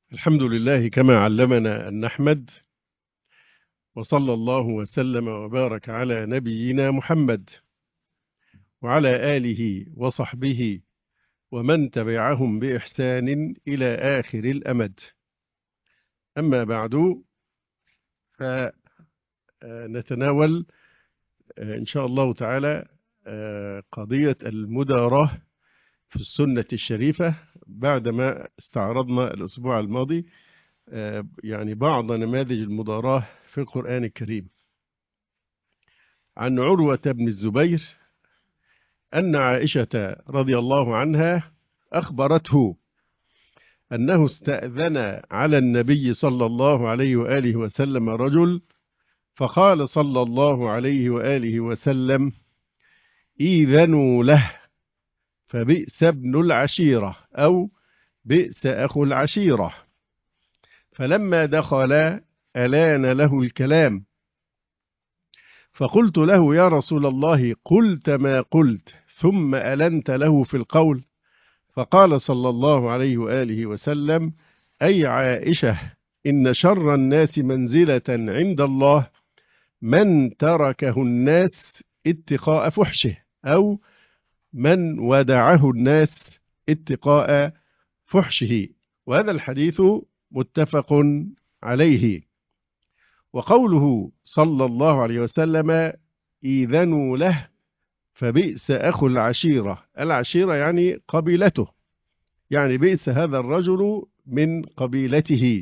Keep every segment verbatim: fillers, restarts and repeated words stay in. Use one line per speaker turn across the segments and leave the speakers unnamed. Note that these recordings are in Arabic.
الحمد لله كما علمنا أن نحمد، وصلى الله وسلم وبارك على نبينا محمد وعلى آله وصحبه ومن تبعهم بإحسان إلى آخر الأمد. أما بعد، فنتناول إن شاء الله تعالى قضية المداراة في السنة الشريفة بعدما استعرضنا الأسبوع الماضي يعني بعض نماذج المداراة في القرآن الكريم. عن عروة بن الزبير أن عائشة رضي الله عنها أخبرته أنه استأذن على النبي صلى الله عليه وآله وسلم رجل، فقال صلى الله عليه وآله وسلم: إذنوا له، فبئس ابن العشيرة أو بئس أخو العشيرة. فلما دخل ألان له الكلام، فقلت له: يا رسول الله، قلت ما قلت ثم ألنت له في القول؟ فقال صلى الله عليه وآله وسلم: أي عائشة، إن شر الناس منزلة عند الله من تركه الناس اتقاء فحشه، أو من ودعه الناس اتقاء فحشه. وهذا الحديث متفق عليه. وقوله صلى الله عليه وسلم: إذنوا له، فبئس أخو العشيرة. العشيرة يعني قبيلته، يعني بئس هذا الرجل من قبيلته.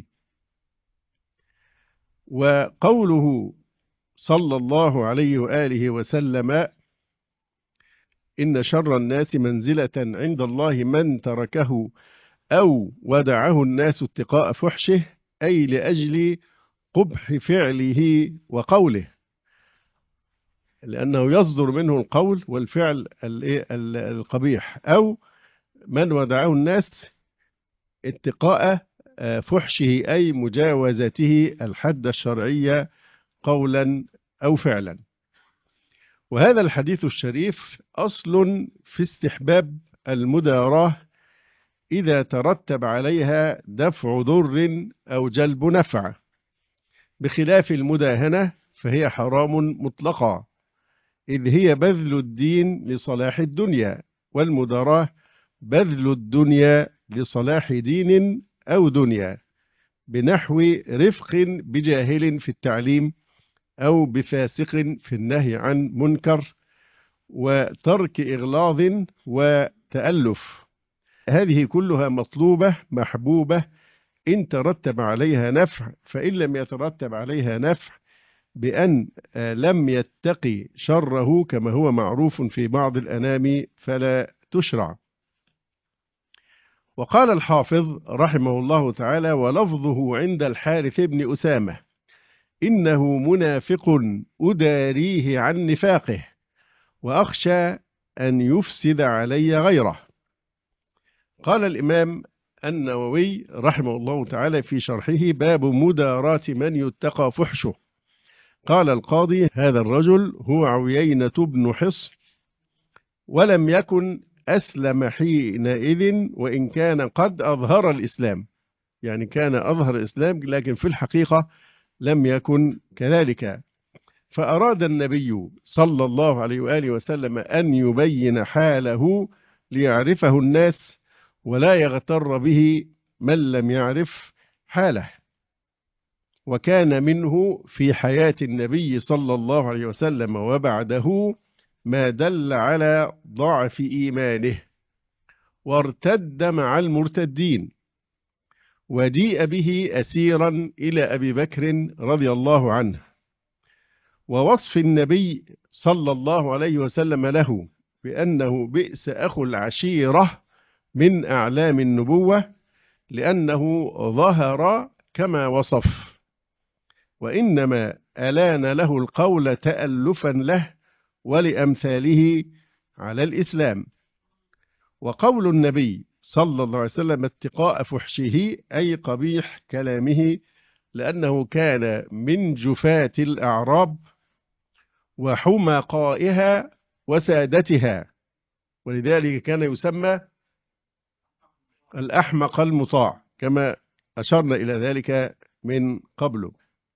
وقوله صلى الله عليه وآله وسلم: إن شر الناس منزلة عند الله من تركه أو ودعه الناس اتقاء فحشه، أي لأجل قبح فعله وقوله، لأنه يصدر منه القول والفعل القبيح، أو من ودعه الناس اتقاء فحشه، أي مجاوزته الحد الشرعي قولا أو فعلا. وهذا الحديث الشريف أصل في استحباب المداراة إذا ترتب عليها دفع ضر أو جلب نفع، بخلاف المداهنة فهي حرام مطلقا، إذ هي بذل الدين لصلاح الدنيا، والمداراة بذل الدنيا لصلاح دين أو دنيا، بنحو رفق بجاهل في التعليم، أو بفاسق في النهي عن منكر، وترك إغلاظ وتألف. هذه كلها مطلوبة محبوبة إن ترتب عليها نفع، فإن لم يترتب عليها نفع بأن لم يتقي شره كما هو معروف في بعض الأنام فلا تشرع. وقال الحافظ رحمه الله تعالى: ولفظه عند الحارث بن أسامة: إنه منافق أداريه عن نفاقه، وأخشى أن يفسد علي غيره. قال الإمام النووي رحمه الله تعالى في شرحه: باب مداراة من يتقى فحشه. قال القاضي: هذا الرجل هو عيينة بن حصن، ولم يكن أسلم حينئذ، وإن كان قد أظهر الإسلام، يعني كان أظهر الإسلام لكن في الحقيقة لم يكن كذلك. فأراد النبي صلى الله عليه وآله وسلم أن يبين حاله ليعرفه الناس، ولا يغتر به من لم يعرف حاله. وكان منه في حياة النبي صلى الله عليه وسلم وبعده ما دل على ضعف إيمانه، وارتد مع المرتدين، وجيء به أسيرا إلى أبي بكر رضي الله عنه. ووصف النبي صلى الله عليه وسلم له بأنه بئس أخو العشيرة من أعلام النبوة، لأنه ظهر كما وصف، وإنما ألان له القول تألفا له ولأمثاله على الإسلام. وقول النبي صلى الله عليه وسلم اتقاء فحشه، أي قبيح كلامه، لأنه كان من جفاة الأعراب وحمقائها وسادتها، ولذلك كان يسمى الأحمق المطاع، كما أشرنا إلى ذلك من قبل.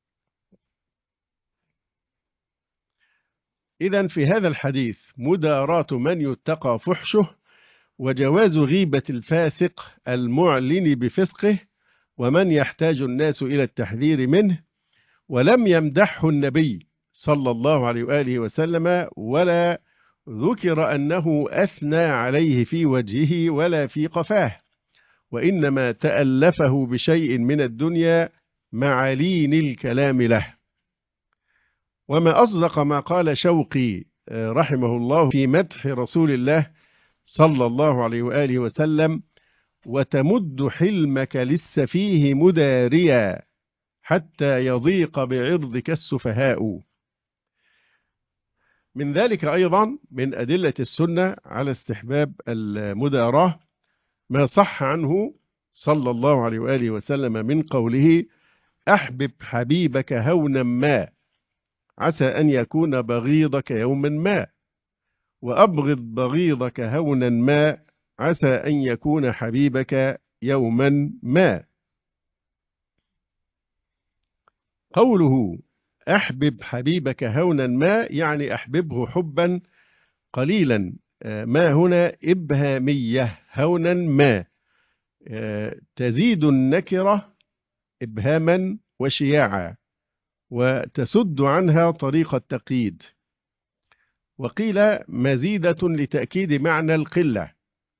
إذن في هذا الحديث مداراة من يتقى فحشه، وجواز غيبة الفاسق المعلن بفسقه، ومن يحتاج الناس إلى التحذير منه. ولم يمدحه النبي صلى الله عليه وآله وسلم، ولا ذكر أنه أثنى عليه في وجهه ولا في قفاه، وإنما تألفه بشيء من الدنيا مع لين الكلام له. وما أصدق ما قال شوقي رحمه الله في مدح رسول الله صلى الله عليه وآله وسلم: وتمد حلمك للسفيه مداريا حتى يضيق بعرضك السفهاء. من ذلك أيضا من أدلة السنة على استحباب المداراة ما صح عنه صلى الله عليه وآله وسلم من قوله: أحبب حبيبك هونا ما عسى أن يكون بغيضك يوما ما، وأبغض بغيضك هونا ما عسى أن يكون حبيبك يوما ما. قوله أحبب حبيبك هونا ما يعني أحببه حبا قليلا، ما هنا إبهامية، هونا ما تزيد النكرة إبهاما وشياعا، وتسد عنها طريق التقييد. وقيل مزيدة لتأكيد معنى القلة،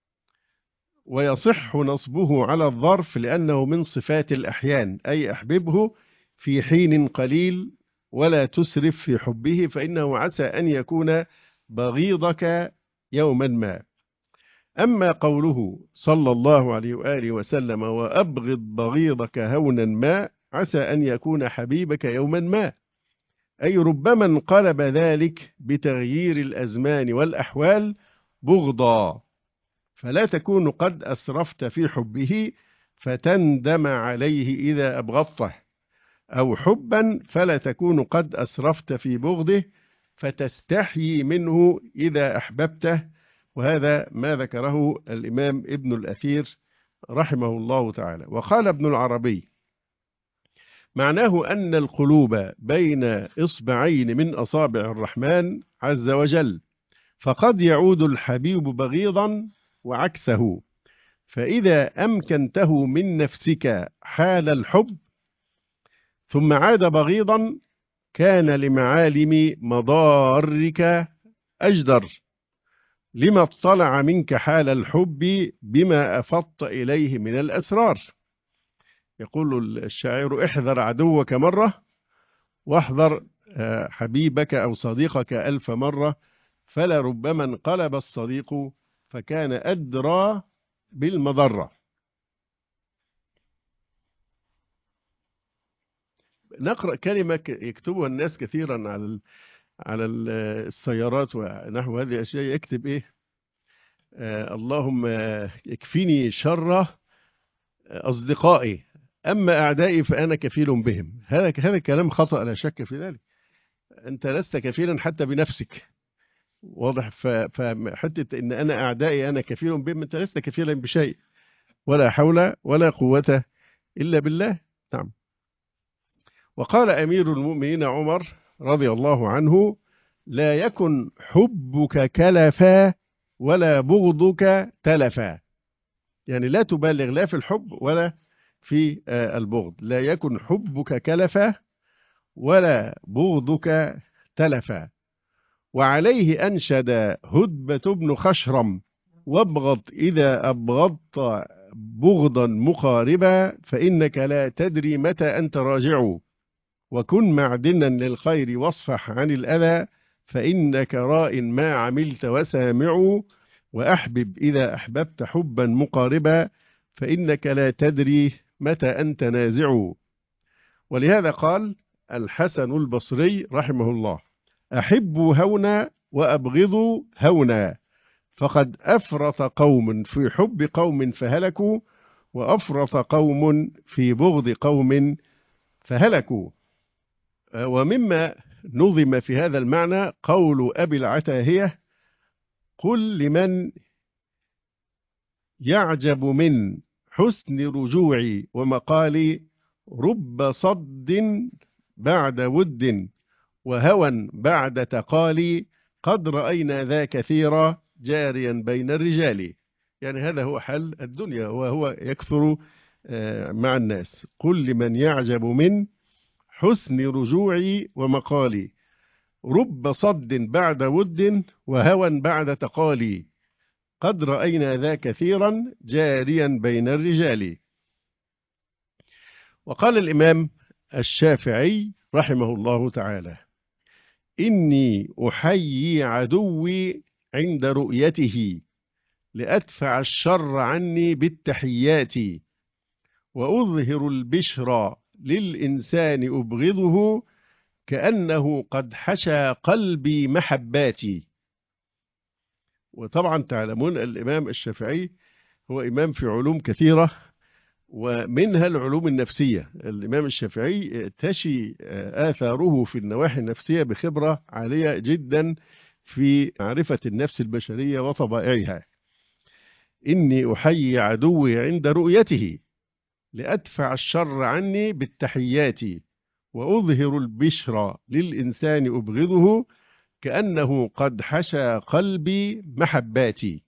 ويصح نصبه على الظرف لأنه من صفات الأحيان، أي أحببه في حين قليل ولا تسرف في حبه، فإنه عسى أن يكون بغيضك يوما ما. أما قوله صلى الله عليه وآله وسلم: وأبغض بغيضك هونا ما عسى أن يكون حبيبك يوما ما، أي ربما انقلب ذلك بتغيير الأزمان والأحوال بغضا، فلا تكون قد أسرفت في حبه فتندم عليه إذا أبغضته، أو حبا فلا تكون قد أسرفت في بغضه فتستحيي منه إذا أحببته. وهذا ما ذكره الإمام ابن الأثير رحمه الله تعالى. وقال ابن العربي: معناه أن القلوب بين إصبعين من أصابع الرحمن عز وجل، فقد يعود الحبيب بغيضا وعكسه، فإذا أمكنته من نفسك حال الحب ثم عاد بغيضا كان لمعالم مضارك أجدر، لما اطلع منك حال الحب بما أفضت إليه من الأسرار. يقول الشاعر: احذر عدوك مرة واحذر حبيبك أو صديقك ألف مرة، فلا ربما انقلب الصديق فكان أدرى بالمضرة. نقرأ كلمة يكتبها الناس كثيرا على على السيارات ونحو هذه الأشياء، يكتب إيه؟ آه اللهم يكفيني شر أصدقائي، أما أعدائي فأنا كفيل بهم. هذا هذا كلام خطأ لا شك في ذلك. أنت لست كفيلا حتى بنفسك، واضح؟ فحتى إن أنا أعدائي أنا كفيل بهم، أنت لست كفيلا بشيء، ولا حول ولا قوة إلا بالله. نعم. وقال أمير المؤمنين عمر رضي الله عنه: لا يكن حبك كلفا ولا بغضك تلفا، يعني لا تبالغ لا في الحب ولا في البغض. لا يكن حبك كلفا ولا بغضك تلفا. وعليه أنشد هدبة بن خشرم: وابغض إذا أبغضت بغضا مقاربا فإنك لا تدري متى أنت راجع، وكن معدنا للخير واصفح عن الأذى فإنك راء ما عملت وسامع، وأحبب إذا أحببت حبا مقاربا فإنك لا تدري متى أنت نازع. ولهذا قال الحسن البصري رحمه الله: أحبوا هونا وأبغضوا هونا، فقد أفرط قوم في حب قوم فهلكوا، وأفرط قوم في بغض قوم فهلكوا. ومما نظم في هذا المعنى قول أبي العتاهية: قل لمن يعجب من حسن رجوعي ومقالي، رب صد بعد ود وهوى بعد تقالي، قد رأينا ذا كثيرا جاريا بين الرجال. يعني هذا هو حل الدنيا، وهو يكثر مع الناس. قل لمن يعجب من حسن رجوعي ومقالي، رب صد بعد ود وهوى بعد تقالي، قد رأينا ذا كثيرا جاريا بين الرجال. وقال الإمام الشافعي رحمه الله تعالى: إني أحيي عدوي عند رؤيته، لأدفع الشر عني بالتحيات، وأظهر البشرى للإنسان أبغضه، كأنه قد حشى قلبي محباتي. وطبعا تعلمون الإمام الشافعي هو إمام في علوم كثيرة، ومنها العلوم النفسية. الإمام الشافعي تشي آثاره في النواحي النفسية بخبرة عالية جدا في معرفة النفس البشرية وطبائعها. إني أحيي عدوي عند رؤيته، لأدفع الشر عني بالتحيات، وأظهر البشرى للإنسان أبغضه، كأنه قد حشى قلبي محباتي.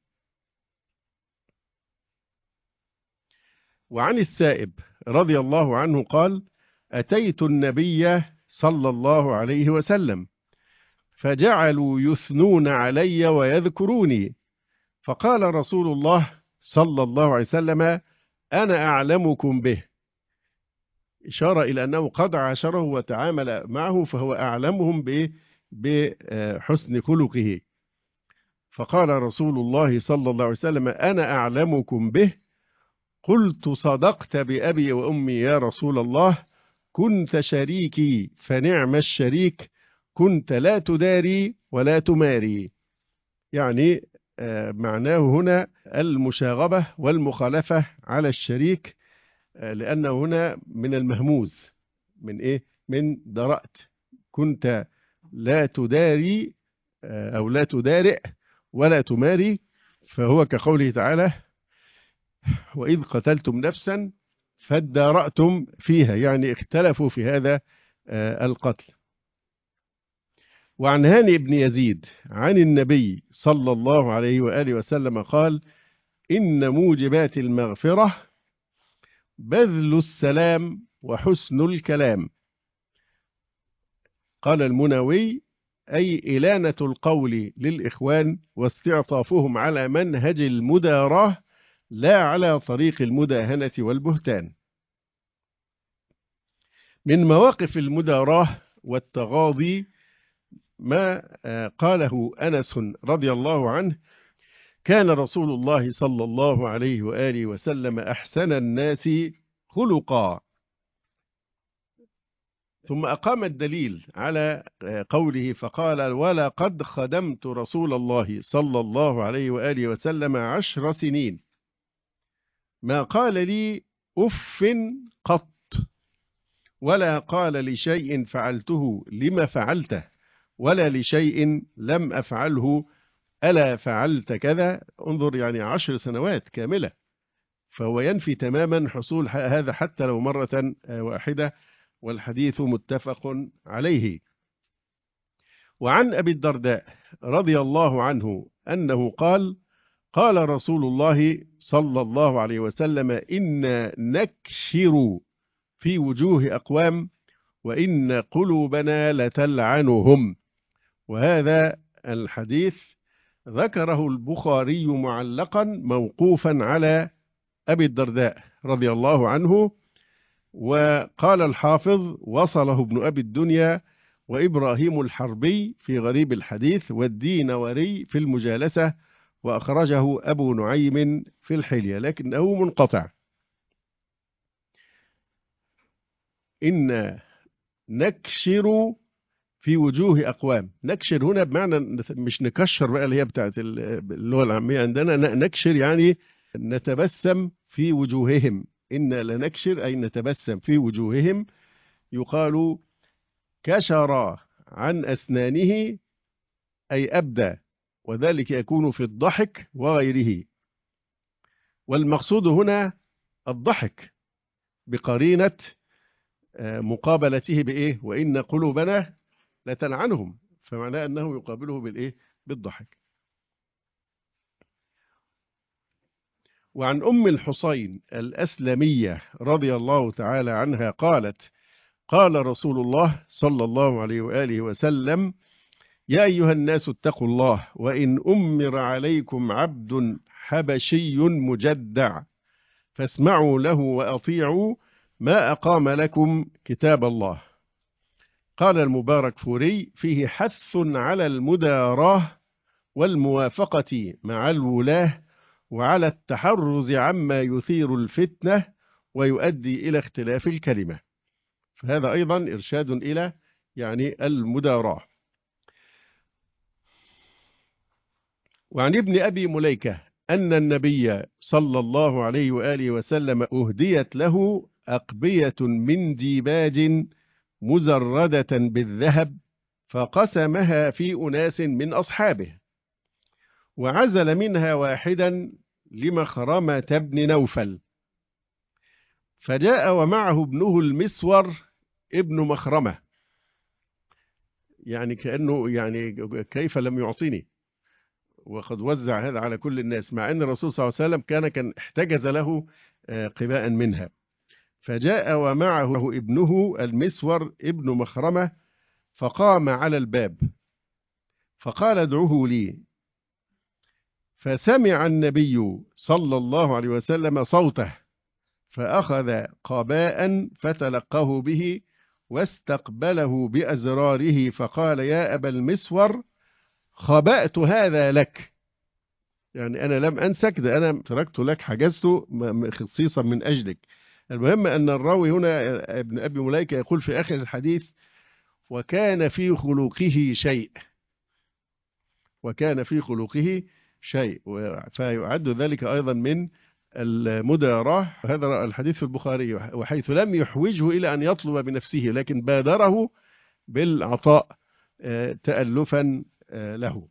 وعن السائب رضي الله عنه قال: أتيت النبي صلى الله عليه وسلم، فجعلوا يثنون علي ويذكروني، فقال رسول الله صلى الله عليه وسلم: أنا أعلمكم به، إشارة إلى أنه قد عاشره وتعامل معه، فهو أعلمهم بحسن خلقه. فقال رسول الله صلى الله عليه وسلم: أنا أعلمكم به. قلت: صدقت بأبي وأمي يا رسول الله، كنت شريكي فنعم الشريك، كنت لا تداري ولا تماري. يعني معناه هنا المشاغبة والمخالفة على الشريك، لأنه هنا من المهموز، من إيه؟ من درأت. كنت لا تداري أو لا تدارئ ولا تماري، فهو كقوله تعالى: وإذ قتلتم نفسا فادارأتم فيها، يعني اختلفوا في هذا القتل. وعن هاني بن يزيد عن النبي صلى الله عليه وآله وسلم قال: إن موجبات المغفرة بذل السلام وحسن الكلام. قال المنوي: أي إلانة القول للإخوان واستعطافهم على منهج المداراة، لا على طريق المداهنة والبهتان. من مواقف المداراة والتغاضي ما قاله أنس رضي الله عنه: كان رسول الله صلى الله عليه وآله وسلم أحسن الناس خلقا. ثم أقام الدليل على قوله فقال: ولقد خدمت رسول الله صلى الله عليه وآله وسلم عشر سنين، ما قال لي أف قط، ولا قال لشيء فعلته لما فعلته، ولا لشيء لم أفعله ألا فعلت كذا. انظر، يعني عشر سنوات كاملة، فهو ينفي تماما حصول هذا حتى لو مرة واحدة، والحديث متفق عليه. وعن أبي الدرداء رضي الله عنه أنه قال: قال رسول الله صلى الله عليه وسلم: إنا نكشر في وجوه أقوام، وإن قلوبنا لتلعنهم. وهذا الحديث ذكره البخاري معلقا موقوفا على أبي الدرداء رضي الله عنه. وقال الحافظ: وصله ابن أبي الدنيا وإبراهيم الحربي في غريب الحديث، والدينوري في المجالسة، وأخرجه أبو نعيم في الحلية، لكنه منقطع. إن نكشر في وجوه أقوام. نكشر هنا بمعنى مش نكشر بقى اللي هي بتاعت اللغة العامية عندنا، نكشر يعني نتبسم في وجوههم. إن لنكشر أي نتبسم في وجوههم. يقال كشر عن أسنانه أي أبدى، وذلك يكون في الضحك وغيره. والمقصود هنا الضحك بقرينة مقابلته بإيه؟ وإن قلوبنا لتلعنهم، فمعناه أنه يقابله بالإيه؟ بالضحك. وعن أم الحصين الأسلمية رضي الله تعالى عنها قالت: قال رسول الله صلى الله عليه وآله وسلم: يا أيها الناس اتقوا الله، وإن أمر عليكم عبد حبشي مجدع فاسمعوا له وأطيعوا ما أقام لكم كتاب الله. قال المبارك فوري: فيه حث على المداراة والموافقة مع الولاة، وعلى التحرز عما يثير الفتنة ويؤدي إلى اختلاف الكلمة. فهذا أيضا إرشاد إلى يعني المداراة. وعن ابن أبي مليكة أن النبي صلى الله عليه وآله وسلم أهديت له أقبية من ديباج مزردة بالذهب، فقسمها في أناس من أصحابه، وعزل منها واحدا لمخرمة بن نوفل، فجاء ومعه ابنه المسور ابن مخرمة، يعني كأنه يعني كيف لم يعطيني، وقد وزع هذا على كل الناس، مع أن الرسول صلى الله عليه وسلم كان كان احتجز له قباء منها. فجاء ومعه ابنه المسور ابن مخرمة، فقام على الباب فقال: ادعوه لي. فسمع النبي صلى الله عليه وسلم صوته، فأخذ قباء فتلقاه به واستقبله بأزراره، فقال: يا أبا المسور، خبأت هذا لك، يعني أنا لم أنسك، ده أنا تركت لك، حجزته خصيصا من أجلك. المهم أن الراوي هنا ابن أبي مليكة يقول في آخر الحديث: وكان في خلقه شيء، وكان في خلقه شيء، فيعد ذلك أيضا من المداراة. هذا الحديث في البخاري، وحيث لم يحوجه إلى أن يطلب بنفسه، لكن بادره بالعطاء تألفا له.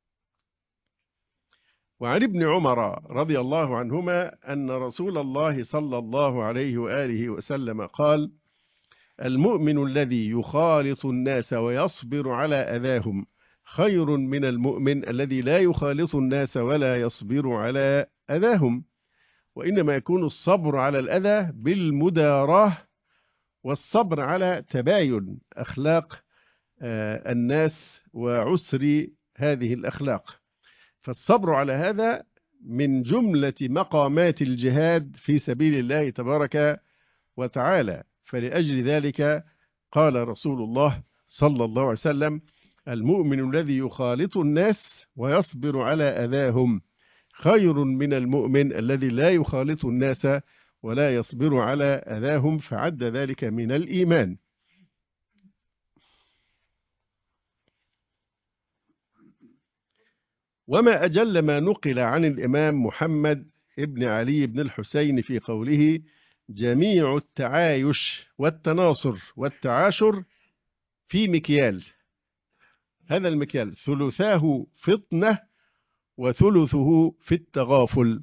وعن ابن عمر رضي الله عنهما أن رسول الله صلى الله عليه وآله وسلم قال: المؤمن الذي يخالط الناس ويصبر على أذاهم خير من المؤمن الذي لا يخالط الناس ولا يصبر على أذاهم، وإنما يكون الصبر على الأذى بالمداراة، والصبر على تباين أخلاق الناس وعسر هذه الأخلاق. فالصبر على هذا من جملة مقامات الجهاد في سبيل الله تبارك وتعالى. فلأجل ذلك قال رسول الله صلى الله عليه وسلم: المؤمن الذي يخالط الناس ويصبر على أذاهم خير من المؤمن الذي لا يخالط الناس ولا يصبر على أذاهم، فعد ذلك من الإيمان. وما أجل ما نقل عن الإمام محمد ابن علي بن الحسين في قوله: جميع التعايش والتناصر والتعاشر في مكيال، هذا المكيال ثلثاه فطنة وثلثه في التغافل.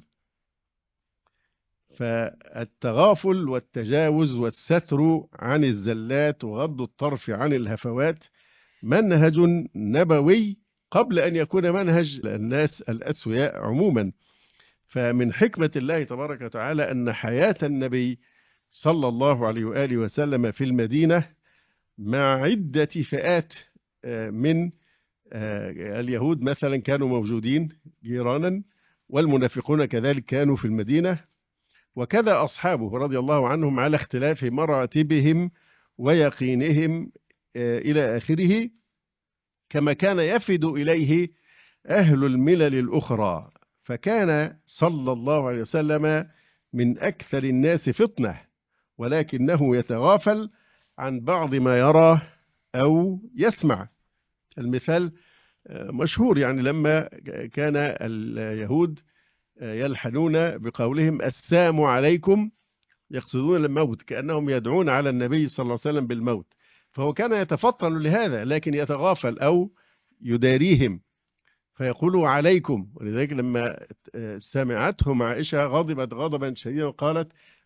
فالتغافل والتجاوز والستر عن الزلات وغض الطرف عن الهفوات منهج نبوي قبل أن يكون منهج الناس الأسوياء عموما. فمن حكمة الله تبارك وتعالى أن حياة النبي صلى الله عليه وآله وسلم في المدينة مع عدة فئات من اليهود مثلا كانوا موجودين جيرانا، والمنافقون كذلك كانوا في المدينة، وكذا أصحابه رضي الله عنهم على اختلاف مراتبهم ويقينهم إلى آخره، كما كان يفد إليه أهل الملل الأخرى. فكان صلى الله عليه وسلم من أكثر الناس فطنة، ولكنه يتغافل عن بعض ما يراه أو يسمع. المثال مشهور، يعني لما كان اليهود يلحنون بقولهم السلام عليكم، يقصدون الموت، كأنهم يدعون على النبي صلى الله عليه وسلم بالموت، فهو كان يتفطن لهذا لكن يتغافل أو يداريهم فيقولوا عليكم. ولذلك لما سمعتهم عائشة غضبت غضبا شديدا وقالت: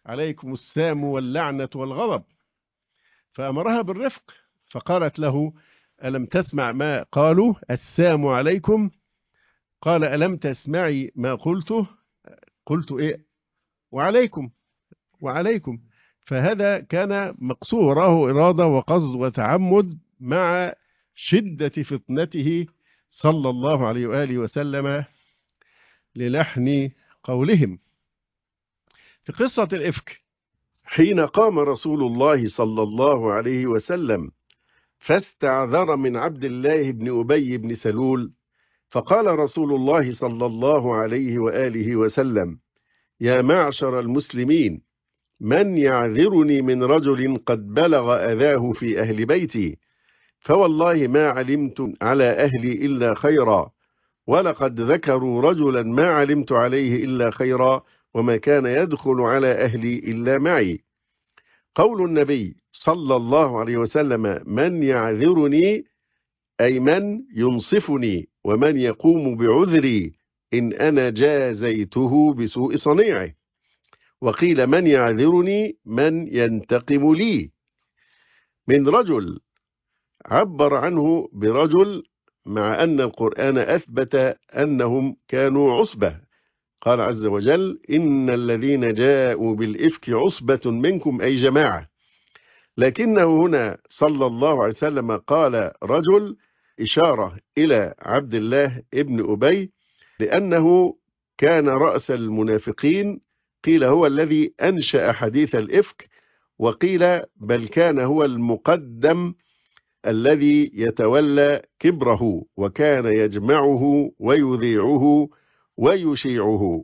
عليكم السام واللعنة والغضب، فأمرها بالرفق، فقالت له: ألم تسمع ما قالوا السام عليكم؟ قال: ألم تسمعي ما قلته؟ قلت إيه؟ وعليكم وعليكم. فهذا كان مقصود، وراه إرادة وقصد وتعمد مع شدة فطنته صلى الله عليه وآله وسلم للحن قولهم. في قصة الإفك، حين قام رسول الله صلى الله عليه وسلم فاستعذر من عبد الله بن أبي بن سلول، فقال رسول الله صلى الله عليه وآله وسلم: يا معشر المسلمين، من يعذرني من رجل قد بلغ أذاه في أهل بيتي؟ فوالله ما علمت على أهلي إلا خيرا، ولقد ذكروا رجلا ما علمت عليه إلا خيرا، وما كان يدخل على أهلي إلا معي. قول النبي صلى الله عليه وسلم: من يعذرني، أي من ينصفني ومن يقوم بعذري إن أنا جازيته بسوء صنيعه. وقيل: من يعذرني، من ينتقم لي. من رجل عبر عنه برجل، مع أن القرآن أثبت أنهم كانوا عصبة. قال عز وجل: إن الذين جاءوا بالإفك عصبة منكم، أي جماعة. لكنه هنا صلى الله عليه وسلم قال رجل، إشارة إلى عبد الله ابن أبي، لأنه كان رأس المنافقين. قيل هو الذي أنشأ حديث الإفك، وقيل بل كان هو المقدم الذي يتولى كبره، وكان يجمعه ويذيعه ويشيعه.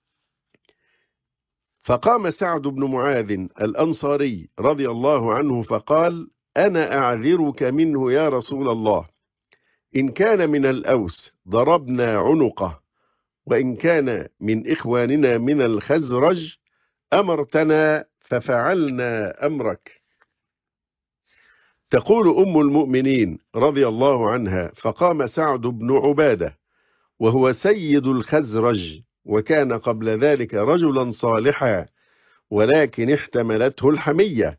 فقام سعد بن معاذ الأنصاري رضي الله عنه فقال: أنا أعذرك منه يا رسول الله، إن كان من الأوس ضربنا عنقه، وإن كان من إخواننا من الخزرج أمرتنا ففعلنا أمرك. تقول أم المؤمنين رضي الله عنها: فقام سعد بن عبادة وهو سيد الخزرج، وكان قبل ذلك رجلا صالحا، ولكن احتملته الحمية.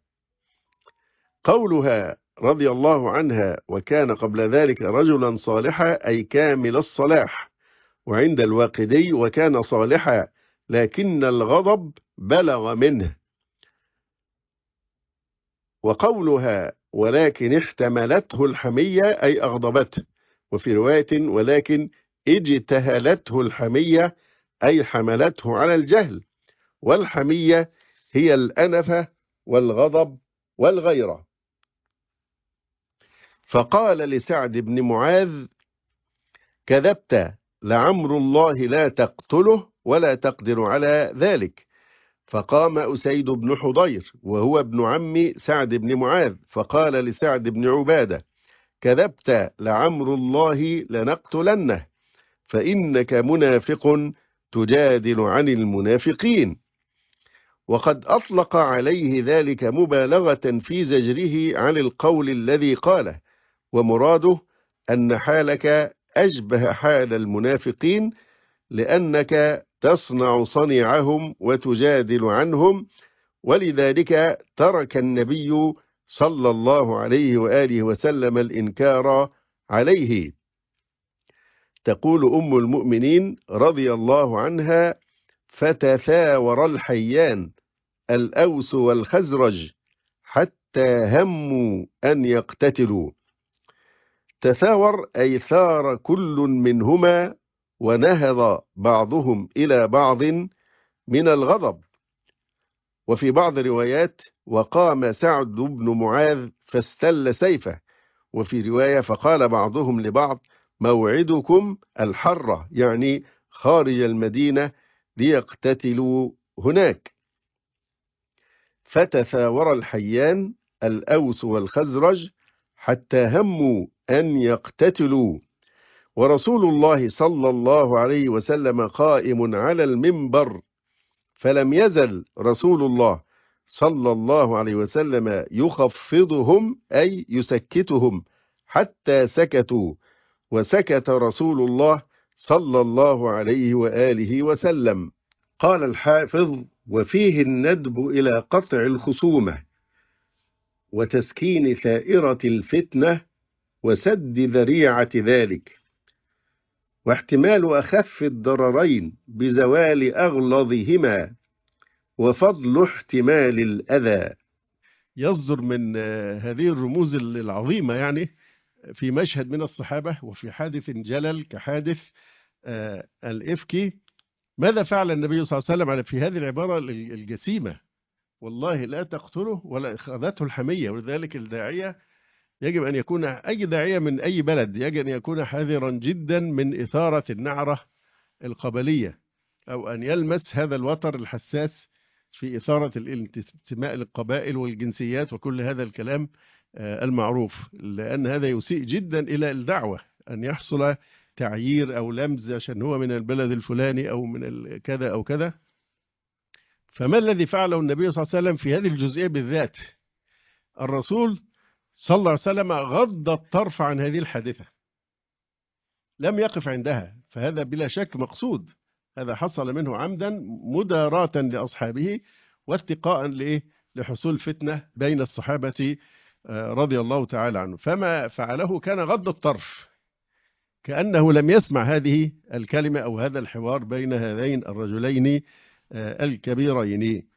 قولها رضي الله عنها وكان قبل ذلك رجلا صالحا، أي كامل الصلاح. وعند الواقدي: وكان صالحا لكن الغضب بلغ منه. وقولها ولكن احتملته الحمية، أي أغضبته. وفي رواية: ولكن اجتهلته الحمية، أي حملته على الجهل. والحمية هي الأنفة والغضب والغيرة. فقال لسعد بن معاذ: كذبت، لعمر الله لا تقتله ولا تقدر على ذلك. فقام أسيد بن حضير وهو ابن عم سعد بن معاذ فقال لسعد بن عبادة: كذبت، لعمر الله لنقتلنه، فإنك منافق تجادل عن المنافقين. وقد أطلق عليه ذلك مبالغة في زجره عن القول الذي قاله، ومراده أن حالك أشبه حال المنافقين، لأنك تصنع صنيعهم وتجادل عنهم، ولذلك ترك النبي صلى الله عليه وآله وسلم الإنكار عليه. تقول أم المؤمنين رضي الله عنها: فتثاور الحيان الأوس والخزرج حتى هموا أن يقتتلوا. تثاور أي ثار كل منهما ونهض بعضهم إلى بعض من الغضب. وفي بعض الروايات: وقام سعد بن معاذ فاستل سيفه. وفي رواية: فقال بعضهم لبعض: موعدكم الحرة، يعني خارج المدينة، ليقتتلوا هناك. فتثاور الحيان الأوس والخزرج حتى هموا أن يقتتلوا، ورسول الله صلى الله عليه وسلم قائم على المنبر، فلم يزل رسول الله صلى الله عليه وسلم يخفضهم، أي يسكتهم، حتى سكتوا، وسكت رسول الله صلى الله عليه وآله وسلم. قال الحافظ وفيه الندب إلى قطع الخصومة وتسكين ثائرة الفتنة وسد ذريعة ذلك، واحتمال أخف الضررين بزوال أغلظهما، وفضل احتمال الأذى. يصدر من هذه الرموز العظيمة يعني في مشهد من الصحابة وفي حادث جلل كحادث الإفك، ماذا فعل النبي صلى الله عليه وسلم في هذه العبارة الجسيمة؟ والله لا تقتله ولا أخذته الحمية. ولذلك الداعية يجب أن يكون، أي داعية من أي بلد يجب أن يكون حذرا جدا من إثارة النعرة القبلية، أو أن يلمس هذا الوتر الحساس في إثارة الانتماء للقبائل والجنسيات وكل هذا الكلام المعروف، لأن هذا يسيء جدا إلى الدعوة، أن يحصل تعيير أو لمز عشان هو من البلد الفلاني أو من كذا أو كذا. فما الذي فعله النبي صلى الله عليه وسلم في هذه الجزئية بالذات؟ الرسول صلى الله عليه وسلم غض الطرف عن هذه الحادثة، لم يقف عندها، فهذا بلا شك مقصود، هذا حصل منه عمدا مداراة لأصحابه واتقاء لحصول فتنة بين الصحابة رضي الله تعالى عنه. فما فعله كان غض الطرف، كأنه لم يسمع هذه الكلمة أو هذا الحوار بين هذين الرجلين الكبيرين.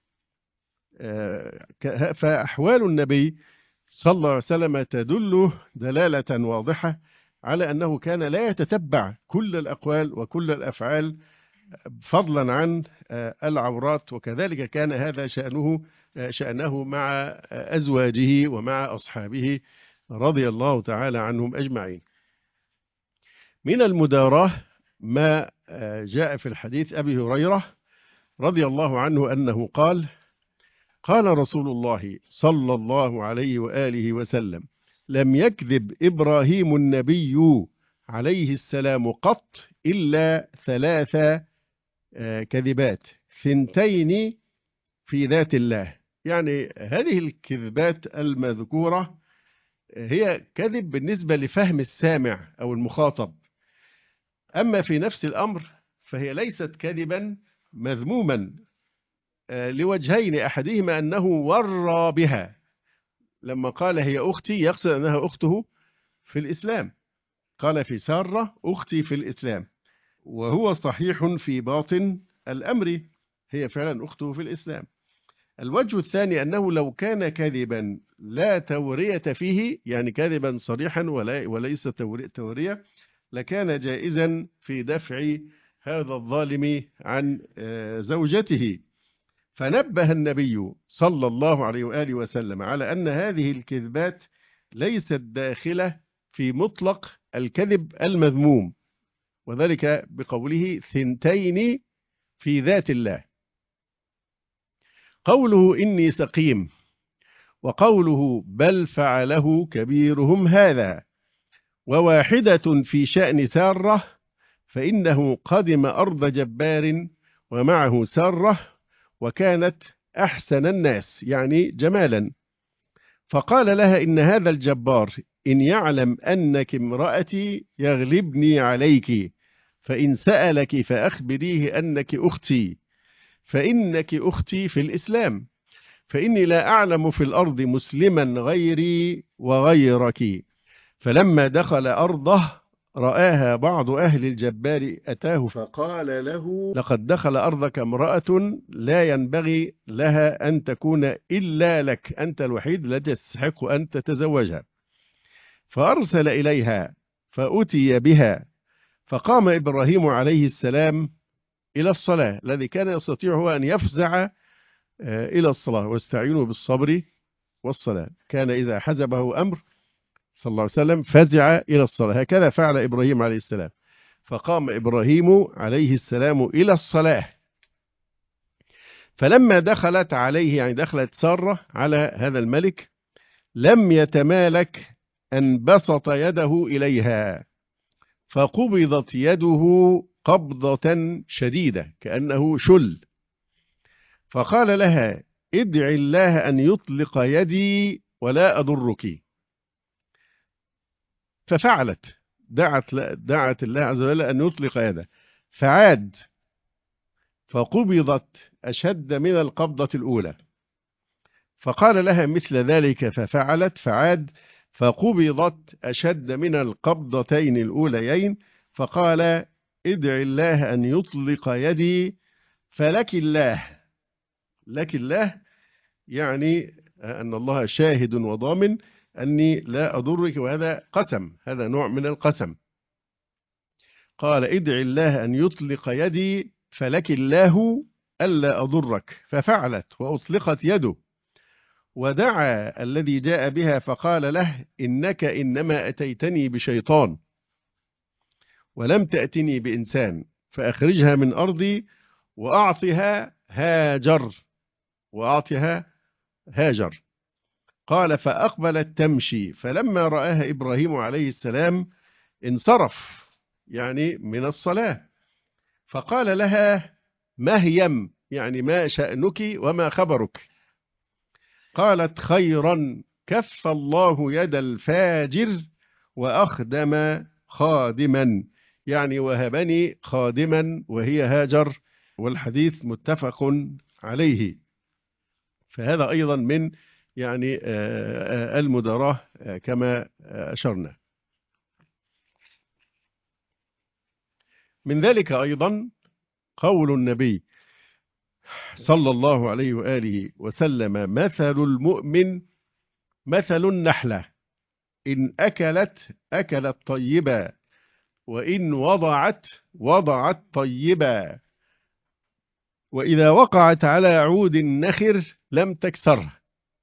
فأحوال النبي صلى الله عليه وسلم تدل دلالة واضحة على أنه كان لا يتتبع كل الأقوال وكل الأفعال فضلا عن العورات، وكذلك كان هذا شأنه شأنه مع أزواجه ومع أصحابه رضي الله تعالى عنهم أجمعين. من المداراة ما جاء في الحديث أبي هريرة رضي الله عنه أنه قال: قال رسول الله صلى الله عليه وآله وسلم: لم يكذب إبراهيم النبي عليه السلام قط إلا ثلاث كذبات، ثنتين في ذات الله. يعني هذه الكذبات المذكورة هي كذب بالنسبة لفهم السامع أو المخاطب، أما في نفس الأمر فهي ليست كذبا مذموما لوجهين، أحدهما أنه ورى بها، لما قال هي أختي يقصد أنها أخته في الإسلام، قال في سارة أختي في الإسلام، وهو صحيح في باطن الأمر، هي فعلا أخته في الإسلام. الوجه الثاني أنه لو كان كذبا لا تورية فيه، يعني كذبا صريحا ولا وليس تورية، لكان جائزا في دفع هذا الظالم عن زوجته. فنبه النبي صلى الله عليه وآله وسلم على أن هذه الكذبات ليست داخلة في مطلق الكذب المذموم، وذلك بقوله ثنتين في ذات الله. قوله إني سقيم، وقوله بل فعله كبيرهم هذا، وواحدة في شأن سارة، فإنه قدم أرض جبار ومعه سارة وكانت أحسن الناس، يعني جمالا، فقال لها إن هذا الجبار إن يعلم أنك امرأتي يغلبني عليك، فإن سألك فأخبريه أنك أختي، فإنك أختي في الإسلام، فإني لا أعلم في الأرض مسلما غيري وغيرك. فلما دخل أرضه رآها بعض أهل الجبار أتاه فقال له: لقد دخل أرضك امرأة لا ينبغي لها أن تكون إلا لك، أنت الوحيد الذي تستحق أن تتزوجها. فأرسل إليها فأتي بها، فقام إبراهيم عليه السلام إلى الصلاة، الذي كان يستطيع هو أن يفزع إلى الصلاة، واستعينوا بالصبر والصلاة، كان إذا حزبه أمر صلى الله عليه وسلم فزع إلى الصلاة، هكذا فعل إبراهيم عليه السلام. فقام إبراهيم عليه السلام إلى الصلاة، فلما دخلت عليه، يعني دخلت سارة على هذا الملك، لم يتمالك أن بسط يده إليها، فقبضت يده قبضة شديدة كأنه شل، فقال لها: ادعي الله أن يطلق يدي ولا أضرك. ففعلت، دعت دعت الله عز وجل أن يطلق يده، فعاد فقبضت أشد من القبضة الأولى. فقال لها مثل ذلك ففعلت، فعاد فقبضت أشد من القبضتين الأوليين. فقال ادع الله أن يطلق يدي فلك الله. لك الله يعني أن الله شاهد وضامن أني لا أضرك، وهذا قسم، هذا نوع من القسم. قال ادع الله أن يطلق يدي فلك الله ألا أضرك، ففعلت وأطلقت يده. ودعا الذي جاء بها فقال له إنك إنما أتيتني بشيطان ولم تأتني بإنسان، فأخرجها من أرضي وأعطها هاجر وأعطها هاجر. قال فأقبلت تمشي، فلما رآها إبراهيم عليه السلام انصرف يعني من الصلاة، فقال لها مهيم يعني ما شأنك وما خبرك؟ قالت خيرا كف الله يد الفاجر وأخدم خادما، يعني وهبني خادما وهي هاجر، والحديث متفق عليه. فهذا أيضا من يعني المداراة كما أشرنا. من ذلك أيضا قول النبي صلى الله عليه وآله وسلم مثل المؤمن مثل النحلة إن أكلت أكلت طيبا وإن وضعت وضعت طيبا وإذا وقعت على عود النخر لم تكسره.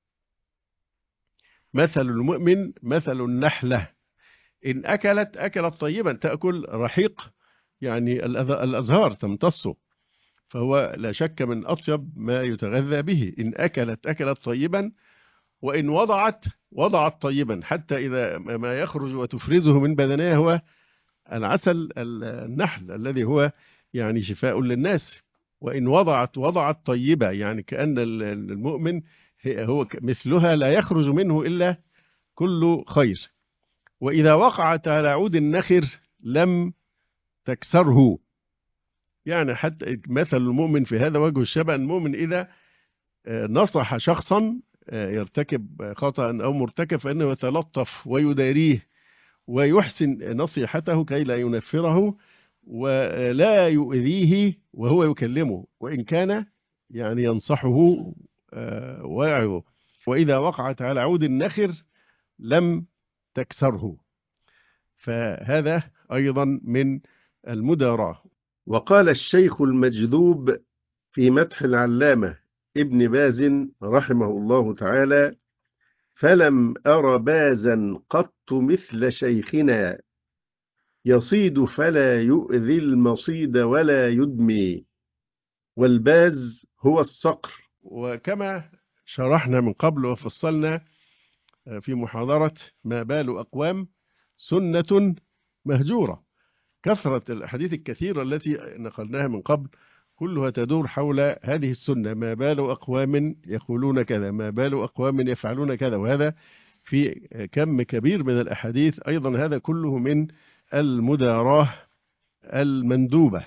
مثل المؤمن مثل النحلة إن أكلت أكلت طيبا، تأكل رحيق يعني الأزهار تمتصه، فهو لا شك من أطيب ما يتغذى به. إن أكلت أكلت طيبا وإن وضعت وضعت طيبا، حتى إذا ما يخرج وتفرزه من بدنها هو العسل النحل الذي هو يعني شفاء للناس. وإن وضعت وضعت طيبة، يعني كأن المؤمن هو مثلها لا يخرج منه إلا كل خير. وإذا وقعت على عود النخر لم تكسره، يعني حتى مثل المؤمن في هذا وجه الشبه. المؤمن إذا نصح شخصا يرتكب خطأ أو مرتكب فإنه يتلطف ويداريه ويحسن نصيحته كي لا ينفره ولا يؤذيه وهو يكلمه، وإن كان يعني ينصحه ويعظه. وإذا وقعت على عود النخر لم تكسره، فهذا أيضا من المداراة. وقال الشيخ المجذوب في مدح العلامة ابن باز رحمه الله تعالى فلم أر بازا قط مثل شيخنا يصيد فلا يؤذي المصيد ولا يدمي، والباز هو الصقر. وكما شرحنا من قبل وفصلنا في محاضرة ما بال أقوام سنة مهجورة، كثرة الأحاديث الكثيرة التي نقلناها من قبل كلها تدور حول هذه السنة، ما بال أقوام يقولون كذا، ما بال أقوام يفعلون كذا، وهذا في كم كبير من الأحاديث. أيضا هذا كله من المداراة المندوبة،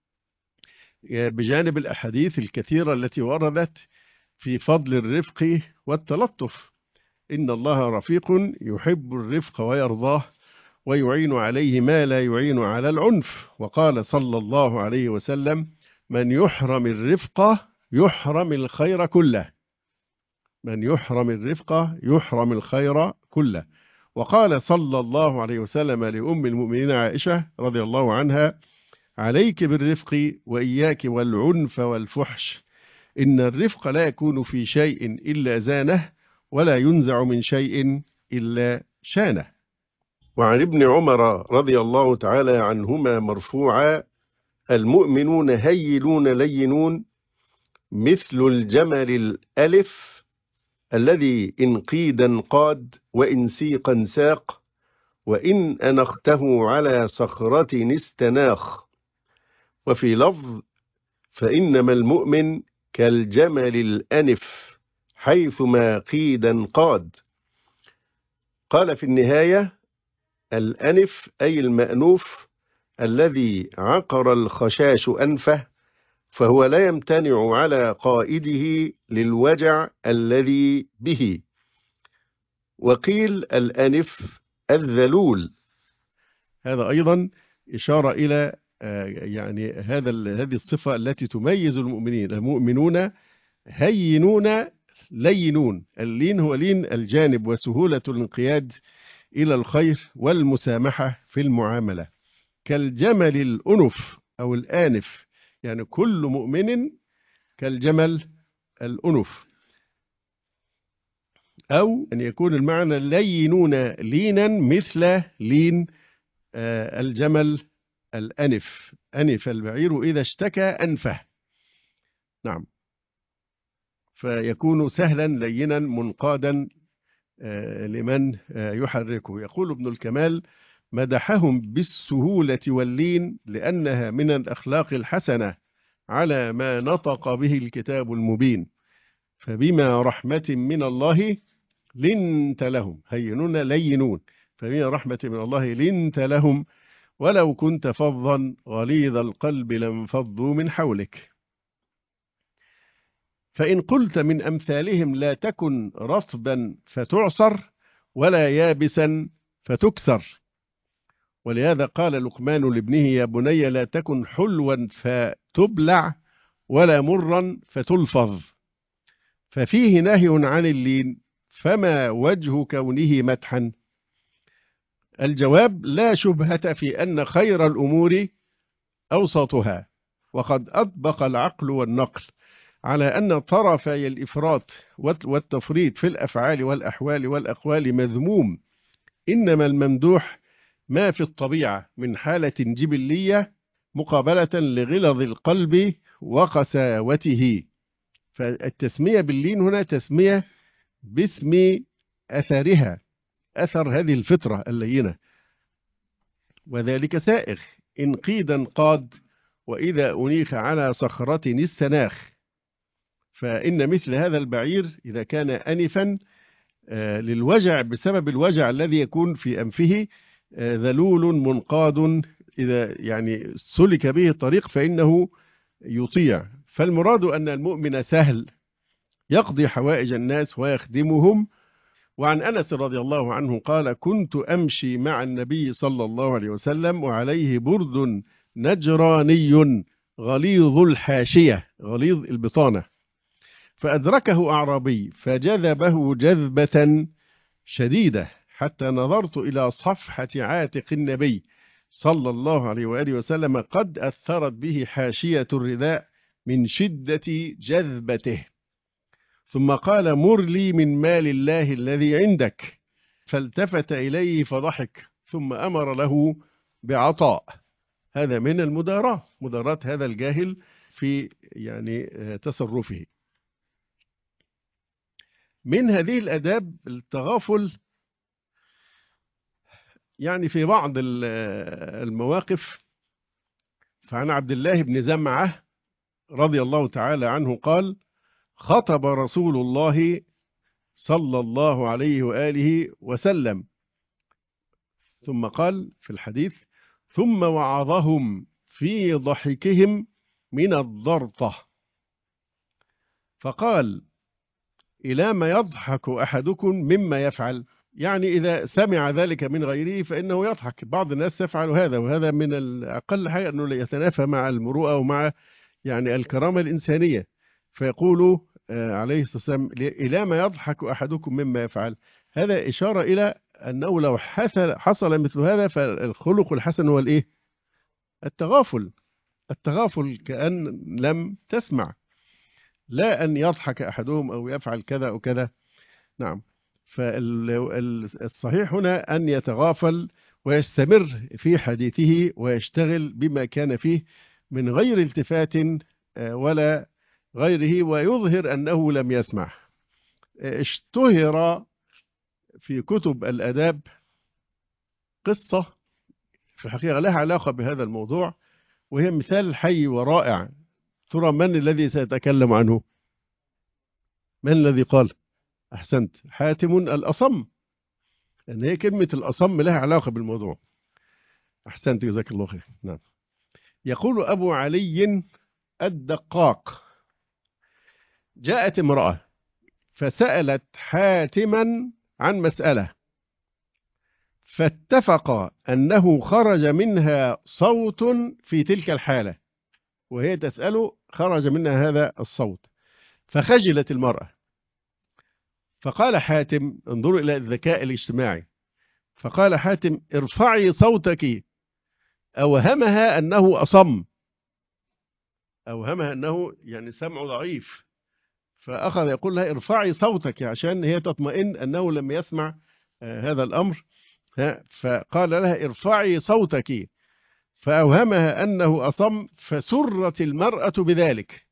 بجانب الأحاديث الكثيرة التي وردت في فضل الرفق والتلطف. إن الله رفيق يحب الرفق ويرضاه ويعين عليه ما لا يعين على العنف. وقال صلى الله عليه وسلم من يحرم الرفق يحرم الخير كله، من يحرم الرفق يحرم الخير كله. وقال صلى الله عليه وسلم لأم المؤمنين عائشة رضي الله عنها عليك بالرفق وإياك والعنف والفحش، إن الرفق لا يكون في شيء إلا زانه ولا ينزع من شيء إلا شانه. وعن ابن عمر رضي الله تعالى عنهما مرفوعا المؤمنون هيلون لينون مثل الجمل الألف الذي إن قيدا قاد وإن سيقا ساق وإن أنخته على صخرة استناخ. وفي لفظ فإنما المؤمن كالجمل الأنف حيثما قيدا قاد. قال في النهاية الأنف أي المأنوف الذي عقر الخشاش أنفه فهو لا يمتنع على قائده للوجع الذي به. وقيل الأنف الذلول، هذا أيضا إشارة إلى يعني هذا هذه الصفة التي تميز المؤمنين. المؤمنون هينون لينون. اللين هو لين الجانب وسهولة الانقياد إلى الخير والمسامحة في المعاملة. كالجمل الأنف أو الآنف، يعني كل مؤمن كالجمل الأنف. أو أن يكون المعنى لينون لينا مثل لين الجمل الأنف. أنف البعير إذا اشتكى أنفه. نعم، فيكون سهلا لينا منقادا لمن يحركه. يقول ابن الكمال: مدحهم بالسهولة واللين لأنها من الأخلاق الحسنة على ما نطق به الكتاب المبين. فبما رحمة من الله لنت لهم. هينون لينون. فبما رحمة من الله لنت لهم ولو كنت فظا غليظ القلب لانفضوا من حولك. فإن قلت من أمثالهم لا تكن رطبا فتعصر ولا يابسا فتكسر. ولهذا قال لقمان لابنه: يا بني لا تكن حلوا فتبلع ولا مرا فتلفظ. ففيه نهي عن اللين، فما وجه كونه مدحا؟ الجواب: لا شبهة في أن خير الأمور أوسطها، وقد أطبق العقل والنقل على أن طرفي الإفراط والتفريط في الأفعال والأحوال والأقوال مذموم. إنما الممدوح ما في الطبيعة من حالة جبلية مقابلة لغلظ القلب وقساوته. فالتسمية باللين هنا تسمية باسم أثرها، أثر هذه الفطرة اللينة. وذلك سائغ إن قيدا قاد، وإذا أنيخ على صخرة استناخ. فإن مثل هذا البعير إذا كان أنفا للوجع بسبب الوجع الذي يكون في أنفه ذلول منقاد، إذا يعني سلك به الطريق فإنه يطيع. فالمراد أن المؤمن سهل يقضي حوائج الناس ويخدمهم. وعن أنس رضي الله عنه قال: كنت أمشي مع النبي صلى الله عليه وسلم وعليه برد نجراني غليظ الحاشية، غليظ البطانة، فأدركه أعرابي فجذبه جذبة شديدة حتى نظرت إلى صفحة عاتق النبي صلى الله عليه وآله وسلم قد أثرت به حاشية الرداء من شدة جذبته. ثم قال: مر لي من مال الله الذي عندك. فالتفت إليه فضحك، ثم أمر له بعطاء. هذا من المداراة، مداراة هذا الجاهل في يعني تصرفه. من هذه الآداب التغافل يعني في بعض المواقف. فعن عبد الله بن زمعة رضي الله تعالى عنه قال: خطب رسول الله صلى الله عليه وآله وسلم، ثم قال في الحديث: ثم وعظهم في ضحكهم من الضرطة، فقال: إلى ما يضحك أحدكم مما يفعل. يعني إذا سمع ذلك من غيره فإنه يضحك. بعض الناس تفعل هذا، وهذا من الأقل حاجة أنه يتنافى مع المروءة ومع يعني الكرامة الإنسانية. فيقول عليه الصلاة والسلام: إلى ما يضحك أحدكم مما يفعل. هذا إشارة إلى أنه لو حصل, حصل مثل هذا فالخلق الحسن هو الإيه؟ التغافل. التغافل كأن لم تسمع، لا أن يضحك أحدهم أو يفعل كذا أو كذا. نعم. فالصحيح هنا أن يتغافل ويستمر في حديثه ويشتغل بما كان فيه من غير التفات ولا غيره، ويظهر أنه لم يسمع. اشتهر في كتب الأداب قصة في الحقيقة لها علاقة بهذا الموضوع، وهي مثال حي ورائع. ترى من الذي سيتكلم عنه؟ من الذي قال؟ أحسنت، حاتم الأصم، لأن هي كلمة الأصم لها علاقة بالموضوع. أحسنت، جزاك الله خير. نعم. يقول أبو علي الدقاق. جاءت امرأة فسألت حاتما عن مسألة، فاتفق أنه خرج منها صوت في تلك الحالة، وهي تسأله خرج منها هذا الصوت، فخجلت المرأة. فقال حاتم، انظروا إلى الذكاء الاجتماعي، فقال حاتم: ارفعي صوتك. أوهمها أنه أصم، أوهمها أنه يعني سمع ضعيف، فأخذ يقول لها ارفعي صوتك عشان هي تطمئن أنه لم يسمع هذا الأمر. فقال لها ارفعي صوتك، فأوهمها أنه أصم، فسرت المرأة بذلك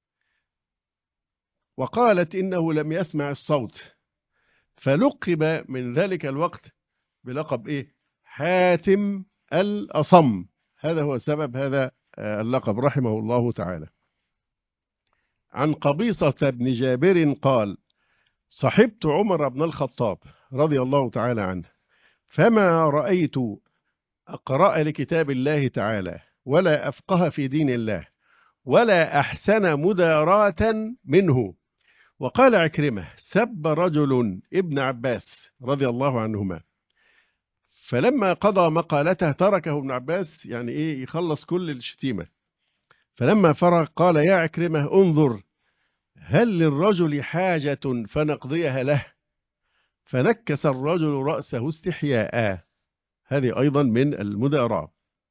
وقالت إنه لم يسمع الصوت، فلقب من ذلك الوقت بلقب إيه؟ حاتم الأصم. هذا هو سبب هذا اللقب رحمه الله تعالى. عن قبيصة بن جابر قال: صحبت عمر بن الخطاب رضي الله تعالى عنه، فما رأيت أقرأ لكتاب الله تعالى ولا أفقه في دين الله ولا أحسن مداراة منه. وقال عكرمة: سب رجل ابن عباس رضي الله عنهما، فلما قضى مقالته تركه ابن عباس، يعني إيه، يخلص كل الشتيمة. فلما فرغ قال: يا عكرمة انظر، هل للرجل حاجة فنقضيها له؟ فنكس الرجل رأسه استحياء. هذه أيضا من المداراة.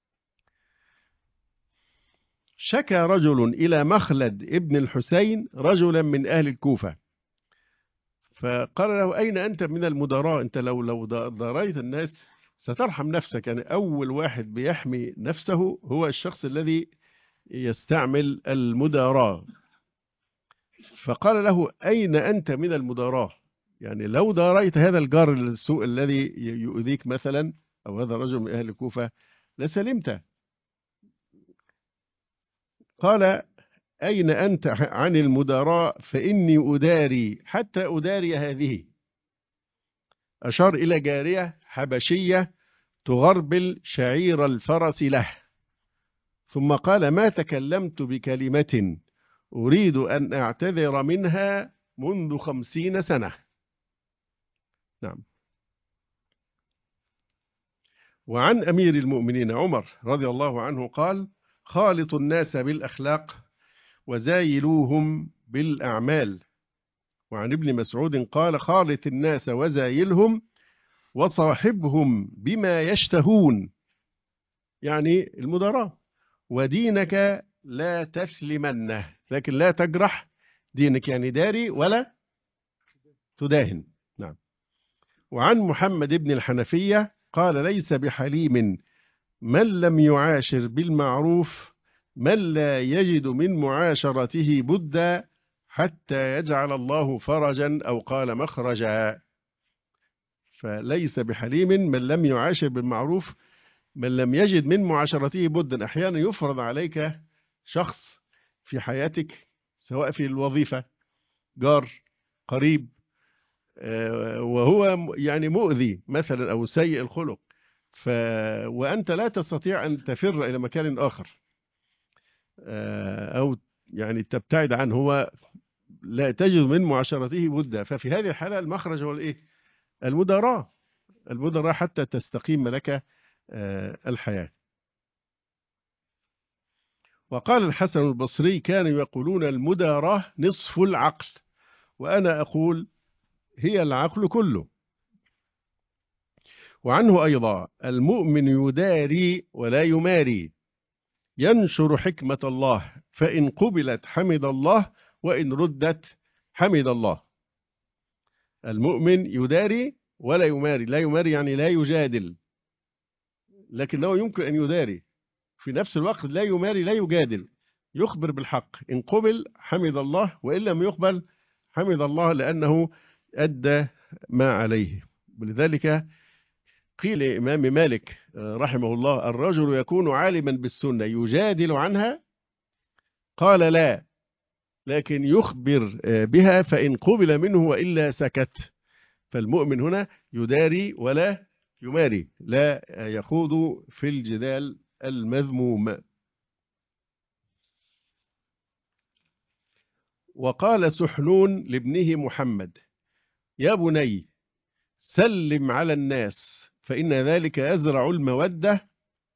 شكى رجل إلى مخلد ابن الحسين رجلا من أهل الكوفة، فقال له: أين أنت من المداراة؟ أنت لو لو ضريت الناس سترحم نفسك. يعني أول واحد بيحمي نفسه هو الشخص الذي يستعمل المداراة. فقال له: أين أنت من المداراة؟ يعني لو داريت هذا الجار السوء الذي يؤذيك مثلا، أو هذا الرجل من أهل الكوفة، لسلمت. قال: أين أنت عن المداراة؟ فإني أداري حتى أداري هذه. أشار إلى جارية حبشية تغربل شعير الفرس له، ثم قال: ما تكلمت بكلمة أريد أن أعتذر منها منذ خمسين سنة. نعم. وعن أمير المؤمنين عمر رضي الله عنه قال: خالط الناس بالأخلاق وزايلوهم بالأعمال. وعن ابن مسعود قال: خالط الناس وزايلهم وصاحبهم بما يشتهون، يعني المداراة. ودينك لا تسلمنه، لكن لا تجرح دينك، يعني داري ولا تداهن. نعم. وعن محمد بن الحنفية قال: ليس بحليم من لم يعاشر بالمعروف من لا يجد من معاشرته بدا حتى يجعل الله فرجا، أو قال مخرجا. فليس بحليم من لم يعاشر بالمعروف من لم يجد من معاشرته بدا. أحيانا يفرض عليك شخص في حياتك، سواء في الوظيفة، جار، قريب، وهو يعني مؤذي مثلا أو سيء الخلق، ف... وأنت لا تستطيع أن تفر إلى مكان آخر أو يعني تبتعد عنه، هو لا تجد من معاشرته بدا. ففي هذه الحالة المخرج هو الإيه؟ المداراة. المداراة حتى تستقيم لك الحياة. وقال الحسن البصري: كانوا يقولون المداراة نصف العقل، وأنا أقول هي العقل كله. وعنه أيضا: المؤمن يداري ولا يماري، ينشر حكمة الله، فإن قبلت حمد الله وإن ردت حمد الله. المؤمن يداري ولا يماري. لا يماري يعني لا يجادل، لكنه يمكن أن يداري في نفس الوقت. لا يماري لا يجادل، يخبر بالحق، إن قبل حمد الله وإن لم يقبل حمد الله، لأنه أدى ما عليه. ولذلك قيل لإمام مالك رحمه الله: الرجل يكون عالما بالسنة يجادل عنها؟ قال: لا، لكن يخبر بها، فإن قبل منه وإلا سكت. فالمؤمن هنا يداري ولا يماري، لا يخوض في الجدال المذموم. وقال سحنون لابنه محمد: يا بني سلم على الناس فإن ذلك يزرع المودة،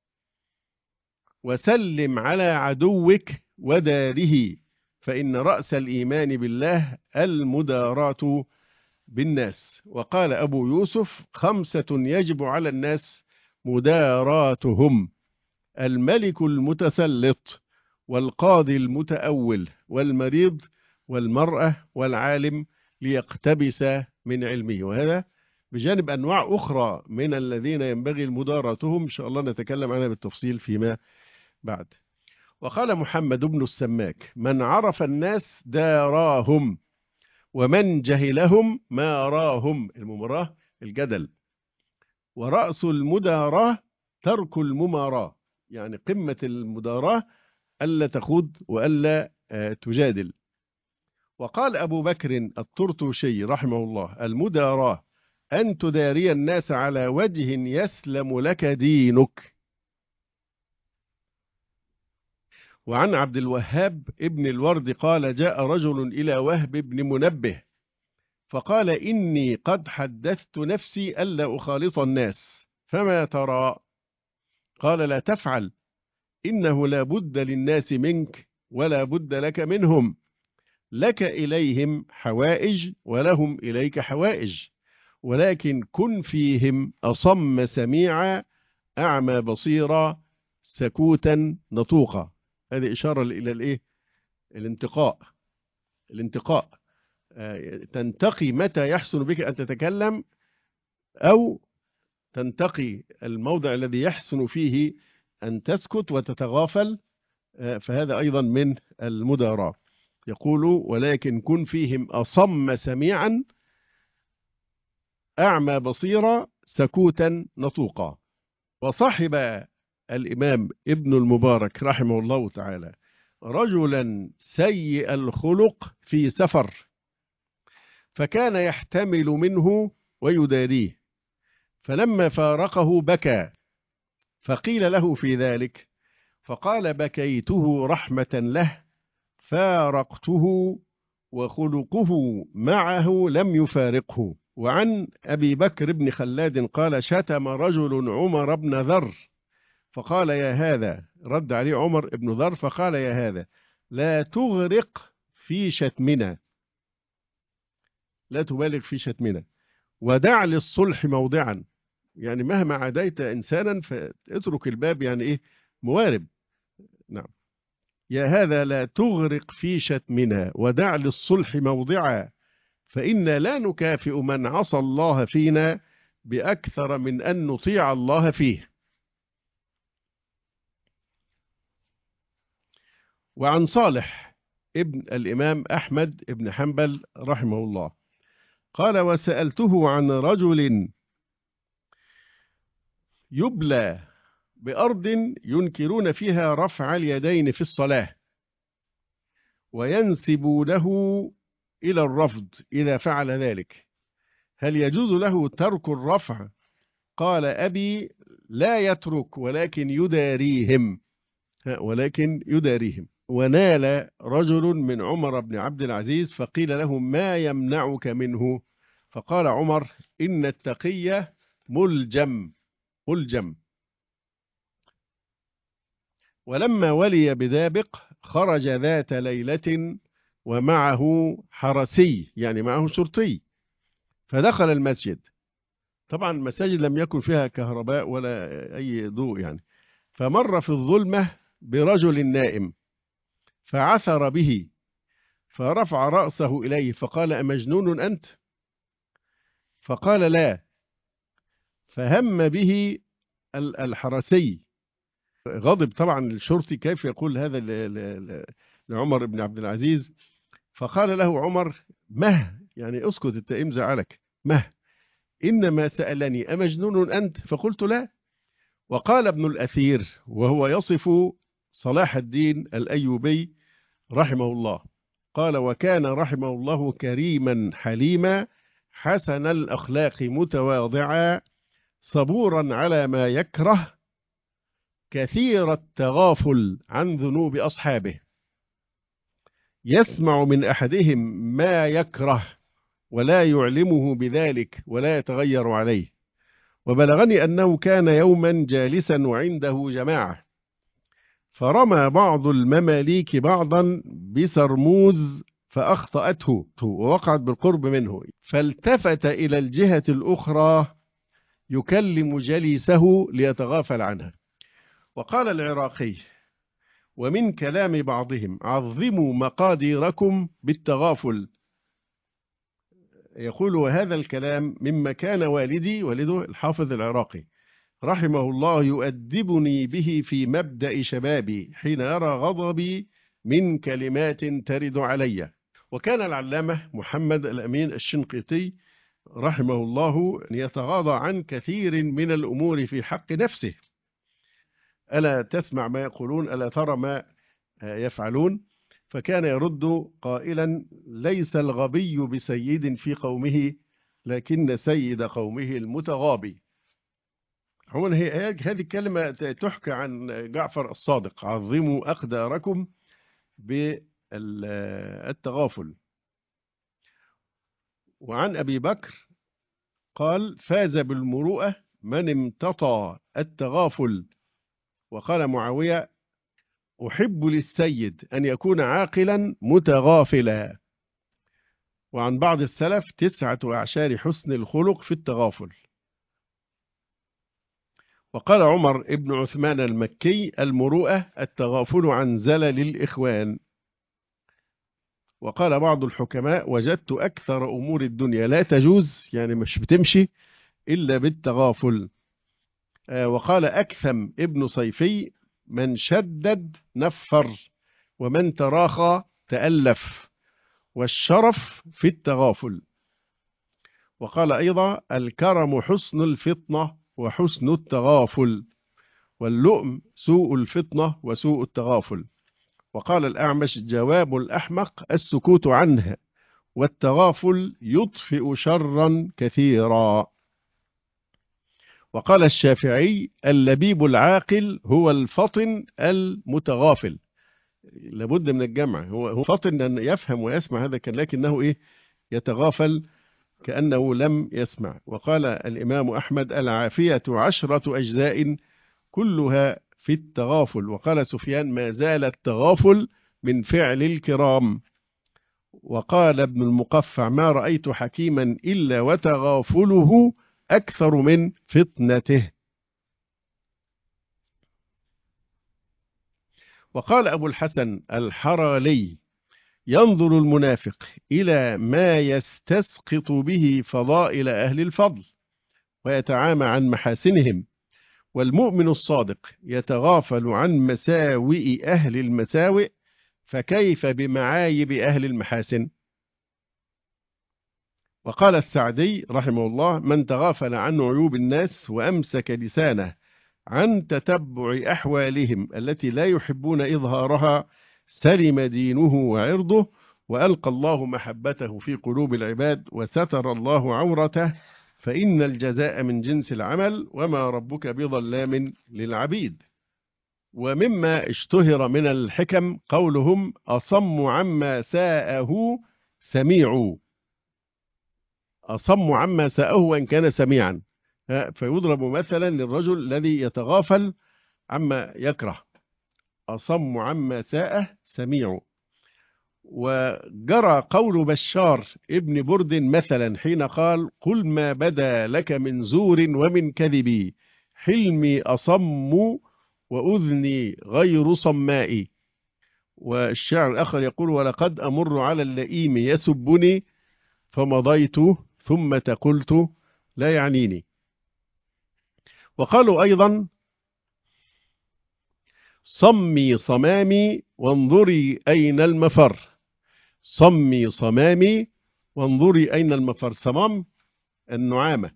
وسلم على عدوك وداره فإن رأس الإيمان بالله المداراة بالناس. وقال أبو يوسف: خمسة يجب على الناس مداراتهم: الملك المتسلط، والقاضي المتأول، والمريض، والمرأة، والعالم ليقتبس من علمه. وهذا بجانب أنواع أخرى من الذين ينبغي مداراتهم، إن شاء الله نتكلم عنها بالتفصيل فيما بعد. وقال محمد بن السماك: من عرف الناس داراهم، ومن جهلهم ماراهم. المماراه الجدل. ورأس المداراة ترك المماراة، يعني قمة المداراة ألا تخوض وألا تجادل. وقال أبو بكر الطرطوشي رحمه الله: المداراة أن تداري الناس على وجه يسلم لك دينك. وعن عبد الوهاب ابن الورد قال: جاء رجل إلى وهب بن منبه فقال: إني قد حدثت نفسي ألا أخالط الناس، فما ترى؟ قال: لا تفعل، إنه لا بد للناس منك ولا بد لك منهم، لك إليهم حوائج ولهم إليك حوائج، ولكن كن فيهم أصم سميعا أعمى بصيرا سكوتا نطوقا. هذه إشارة إلى الإيه؟ الانتقاء. الانتقاء تنتقي متى يحسن بك أن تتكلم، أو تنتقي الموضع الذي يحسن فيه أن تسكت وتتغافل، فهذا أيضا من المداراة. يقول: ولكن كن فيهم أصم سميعا أعمى بصيرا سكوتا نطوقا. وصحب الإمام ابن المبارك رحمه الله تعالى رجلا سيء الخلق في سفر، فكان يحتمل منه ويداريه، فلما فارقه بكى، فقيل له في ذلك فقال: بكيته رحمة له، فارقته وخلقه معه لم يفارقه. وعن أبي بكر بن خلاد قال: شتم رجل عمر بن ذر فقال: يا هذا، رد عليه عمر بن ذر فقال: يا هذا، لا تغرق في شتمنا، لا تبالغ في شتمنا، ودع للصلح موضعا. يعني مهما عاديت إنسانا فاترك الباب، يعني إيه؟ موارب. نعم. يا هذا لا تغرق في شتمنا ودع للصلح موضعا، فإنا لا نكافئ من عصى الله فينا بأكثر من أن نطيع الله فيه. وعن صالح ابن الإمام أحمد ابن حنبل رحمه الله قال: وسألته عن رجل يبلى بأرض ينكرون فيها رفع اليدين في الصلاة، وينسبونه إلى الرفض إذا فعل ذلك، هل يجوز له ترك الرفع؟ قال: أبي لا يترك، ولكن يداريهم، ولكن يداريهم. ونال رجل من عمر بن عبد العزيز فقيل له: ما يمنعك منه؟ فقال عمر: إن التقي ملجم ملجم. ولما ولي بدابق خرج ذات ليلة ومعه حرسي، يعني معه شرطي، فدخل المسجد. طبعا المساجد لم يكن فيها كهرباء ولا أي ضوء يعني، فمر في الظلمة برجل نائم فعثر به، فرفع رأسه إليه فقال: أمجنون أنت؟ فقال: لا. فهم به الحرسي، غضب طبعا الشرطي، كيف يقول هذا لعمر بن عبد العزيز؟ فقال له عمر: مه، يعني اسكت، انت ايه مزعلك؟ مه، إنما سألني أمجنون أنت؟ فقلت لا. وقال ابن الأثير وهو يصف صلاح الدين الأيوبي رحمه الله قال: وكان رحمه الله كريما حليما حسن الأخلاق متواضعا صبورا على ما يكره كثير التغافل عن ذنوب أصحابه. يسمع من أحدهم ما يكره ولا يعلمه بذلك ولا يتغير عليه. وبلغني أنه كان يوما جالسا وعنده جماعة، فرمى بعض المماليك بعضا بسرموز فأخطأته ووقعت بالقرب منه، فالتفت إلى الجهة الأخرى يكلم جليسه ليتغافل عنها. وقال العراقي: ومن كلام بعضهم: عظموا مقاديركم بالتغافل. يقول: وهذا الكلام مما كان والدي، والده الحافظ العراقي رحمه الله، يؤدبني به في مبدأ شبابي حين يرى غضبي من كلمات ترد علي. وكان العلامة محمد الأمين الشنقيطي رحمه الله يتغاضى عن كثير من الأمور في حق نفسه. ألا تسمع ما يقولون؟ ألا ترى ما يفعلون؟ فكان يرد قائلا: ليس الغبي بسيد في قومه، لكن سيد قومه المتغابي. عموما هي هذه الكلمة تحكى عن جعفر الصادق: عظموا أقداركم بالتغافل. وعن أبي بكر قال: فاز بالمروءة من امتطى التغافل. وقال معاوية: أحب للسيد أن يكون عاقلا متغافلا. وعن بعض السلف: تسعة أعشار حسن الخلق في التغافل. وقال عمر ابن عثمان المكي: المروءة التغافل عن زلل الإخوان. وقال بعض الحكماء: وجدت أكثر أمور الدنيا لا تجوز، يعني مش بتمشي إلا بالتغافل. وقال أكثم ابن صيفي: من شدد نفر، ومن تراخى تألف، والشرف في التغافل. وقال أيضا: الكرم حسن الفطنة وحسن التغافل، واللؤم سوء الفطنة وسوء التغافل. وقال الأعمش: جواب الأحمق السكوت عنه، والتغافل يطفئ شرا كثيرا. وقال الشافعي: اللبيب العاقل هو الفطن المتغافل. لابد من الجمع، هو فطن أن يفهم ويسمع هذا كان، لكنه إيه؟ يتغافل كأنه لم يسمع. وقال الإمام أحمد: العافية عشرة أجزاء كلها في التغافل. وقال سفيان: ما زال التغافل من فعل الكرام. وقال ابن المقفع: ما رأيت حكيما إلا وتغافله أكثر من فطنته. وقال أبو الحسن الحرالي: ينظر المنافق إلى ما يستسقط به فضائل أهل الفضل ويتعامى عن محاسنهم، والمؤمن الصادق يتغافل عن مساوئ أهل المساوئ، فكيف بمعايب أهل المحاسن؟ وقال السعدي رحمه الله: من تغافل عن عيوب الناس وأمسك لسانه عن تتبع أحوالهم التي لا يحبون إظهارها، سلم دينه وعرضه، وألقى الله محبته في قلوب العباد، وستر الله عورته، فإن الجزاء من جنس العمل، وما ربك بظلام للعبيد. ومما اشتهر من الحكم قولهم: أصم عما ساءه سميع. أصم عما ساءه وإن كان سميعا، فيضرب مثلا للرجل الذي يتغافل عما يكره. أصم عما ساءه سميع. وجرى قول بشار ابن برد مثلا حين قال: قل ما بدا لك من زور ومن كذب، حلمي أصم وأذني غير صماء. والشعر الآخر يقول: ولقد أمر على اللئيم يسبني، فمضيت ثم قلت لا يعنيني. وقالوا أيضا: صمي صمامي وانظري أين المفر. صمي صمامي وانظري أين المفر. صمام النعامة.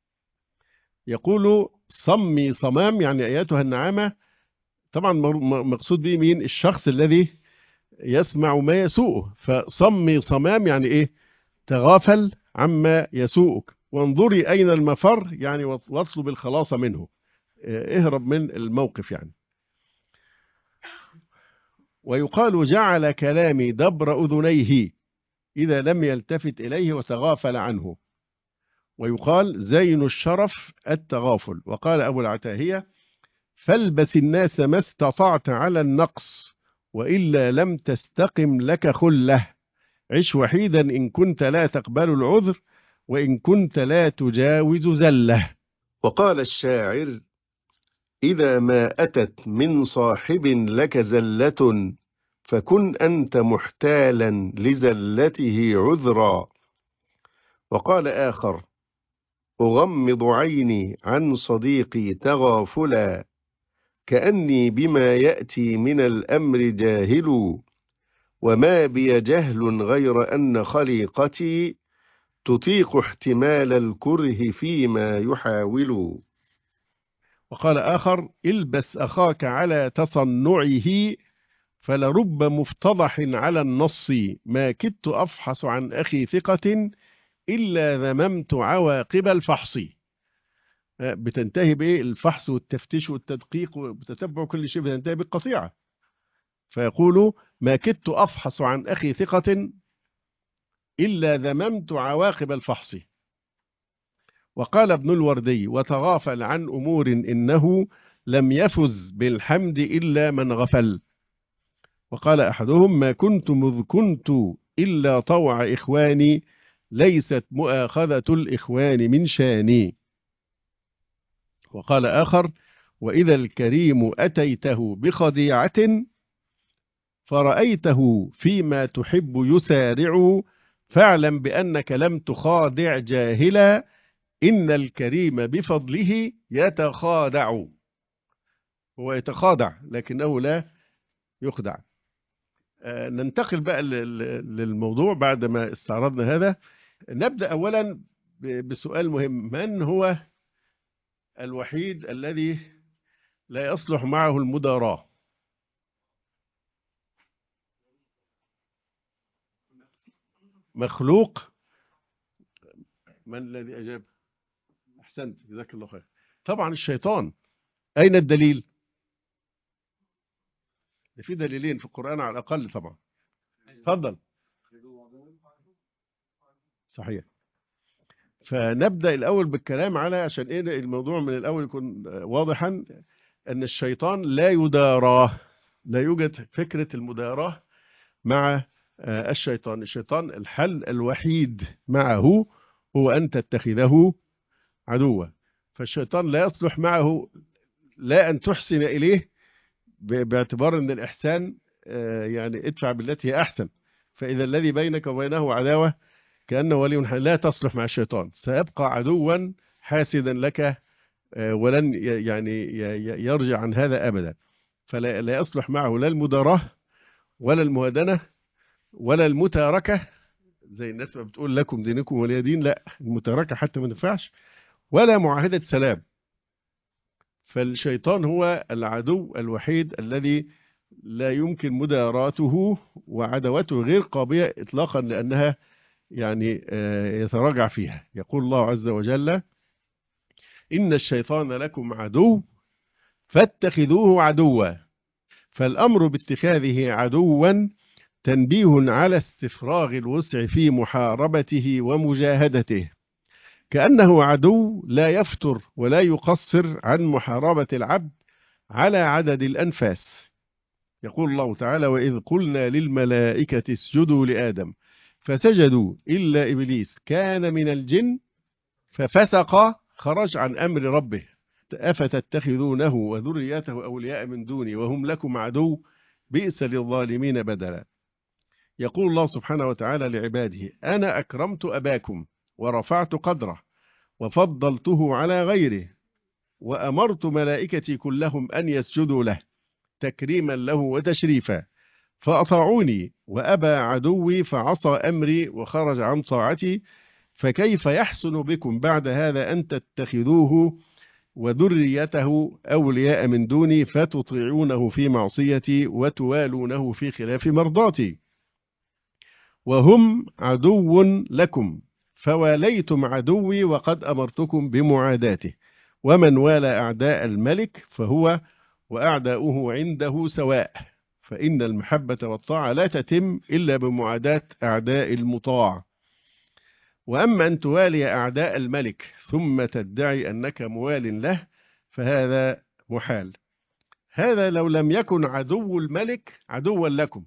يقول: صمي صمام يعني أياتها النعامة. طبعا مقصود به مين؟ الشخص الذي يسمع ما يسوءه. فصمي صمام يعني إيه؟ تغافل عما يسوءك. وانظري أين المفر يعني واطلب الخلاص منه، اهرب من الموقف يعني. ويقال جعل كلامي دبر أذنيه إذا لم يلتفت إليه وتغافل عنه. ويقال زين الشرف التغافل. وقال أبو العتاهية فالبس الناس ما استطعت على النقص وإلا لم تستقم لك خله، عش وحيدا إن كنت لا تقبل العذر وإن كنت لا تجاوز زله. وقال الشاعر إذا ما أتت من صاحب لك زلة فكن أنت محتالا لزلته عذرا. وقال آخر أغمض عيني عن صديقي تغافلا كأني بما يأتي من الأمر جاهل وما بي جهل غير أن خليقتي تطيق احتمال الكره فيما يحاول. وقال آخر البس أخاك على تصنعه فلرب مفتضح على النص ما كدت أفحص عن أخي ثقة إلا ذممت عواقب الفحص. بتنتهي بإيه؟ الفحص والتفتيش والتدقيق وتتبع كل شيء بتنتهي بالقطيعة. فيقول ما كدت أفحص عن أخي ثقة إلا ذممت عواقب الفحص. وقال ابن الوردي وتغافل عن أمور إنه لم يفز بالحمد إلا من غفل. وقال أحدهم ما كنت مذ كنت إلا طوع إخواني ليست مؤاخذة الإخوان من شاني. وقال آخر وإذا الكريم أتيته بخديعة فرأيته فيما تحب يسارع فاعلم بأنك لم تخادع جاهلا إن الكريم بفضله يتخادع. هو يتخادع لكنه لا يخدع. آه ننتقل بقى للموضوع بعد ما استعرضنا هذا. نبدأ أولا بسؤال مهم: من هو الوحيد الذي لا يصلح معه المداراة؟ مخلوق. من الذي أجاب؟ أحسنت جزاك الله خير. طبعا الشيطان. أين الدليل؟ في دليلين في القرآن على الأقل طبعا. تفضل. صحيح. فنبدأ الأول بالكلام على عشان إيه الموضوع من الأول يكون واضحا أن الشيطان لا يداراه. لا يوجد فكرة المداراة مع الشيطان. الشيطان الحل الوحيد معه هو أن تتخذه عدوا. فالشيطان لا يصلح معه لا أن تحسن إليه باعتبار أن الإحسان يعني ادفع بالتي هي أحسن. فإذا الذي بينك وبينه عداوة كأنه ولي لا تصلح مع الشيطان. سيبقى عدوا حاسدا لك ولن يعني يرجع عن هذا أبدا. فلا لا يصلح معه لا المداراة ولا المهادنة ولا المتاركة زي الناس ما بتقول لكم دينكم ولي دين. لا، المتاركة حتى ما تنفعش، ولا معاهدة سلام. فالشيطان هو العدو الوحيد الذي لا يمكن مداراته، وعدوته غير قابلة إطلاقا لأنها يعني يتراجع فيها. يقول الله عز وجل إن الشيطان لكم عدو فاتخذوه عدوا. فالأمر باتخاذه عدوا تنبيه على استفراغ الوسع في محاربته ومجاهدته، كأنه عدو لا يفتر ولا يقصر عن محاربة العبد على عدد الأنفاس. يقول الله تعالى وإذ قلنا للملائكة اسجدوا لآدم فسجدوا إلا إبليس كان من الجن ففسق خرج عن أمر ربه أفتتخذونه وذريته أولياء من دوني وهم لكم عدو بئس للظالمين بدلا. يقول الله سبحانه وتعالى لعباده أنا أكرمت أباكم ورفعت قدره وفضلته على غيره وأمرت ملائكتي كلهم أن يسجدوا له تكريما له وتشريفا فأطاعوني وأبى عدوي فعصى أمري وخرج عن طاعتي فكيف يحسن بكم بعد هذا أن تتخذوه وذريته أولياء من دوني فتطيعونه في معصيتي وتوالونه في خلاف مرضاتي وهم عدو لكم فواليتم عدوي وقد أمرتكم بمعاداته ومن والى أعداء الملك فهو وأعداؤه عنده سواء فإن المحبة والطاعة لا تتم إلا بمعاداة أعداء المطاع. وأما أن توالي أعداء الملك ثم تدعي أنك موال له فهذا محال. هذا لو لم يكن عدو الملك عدوا لكم،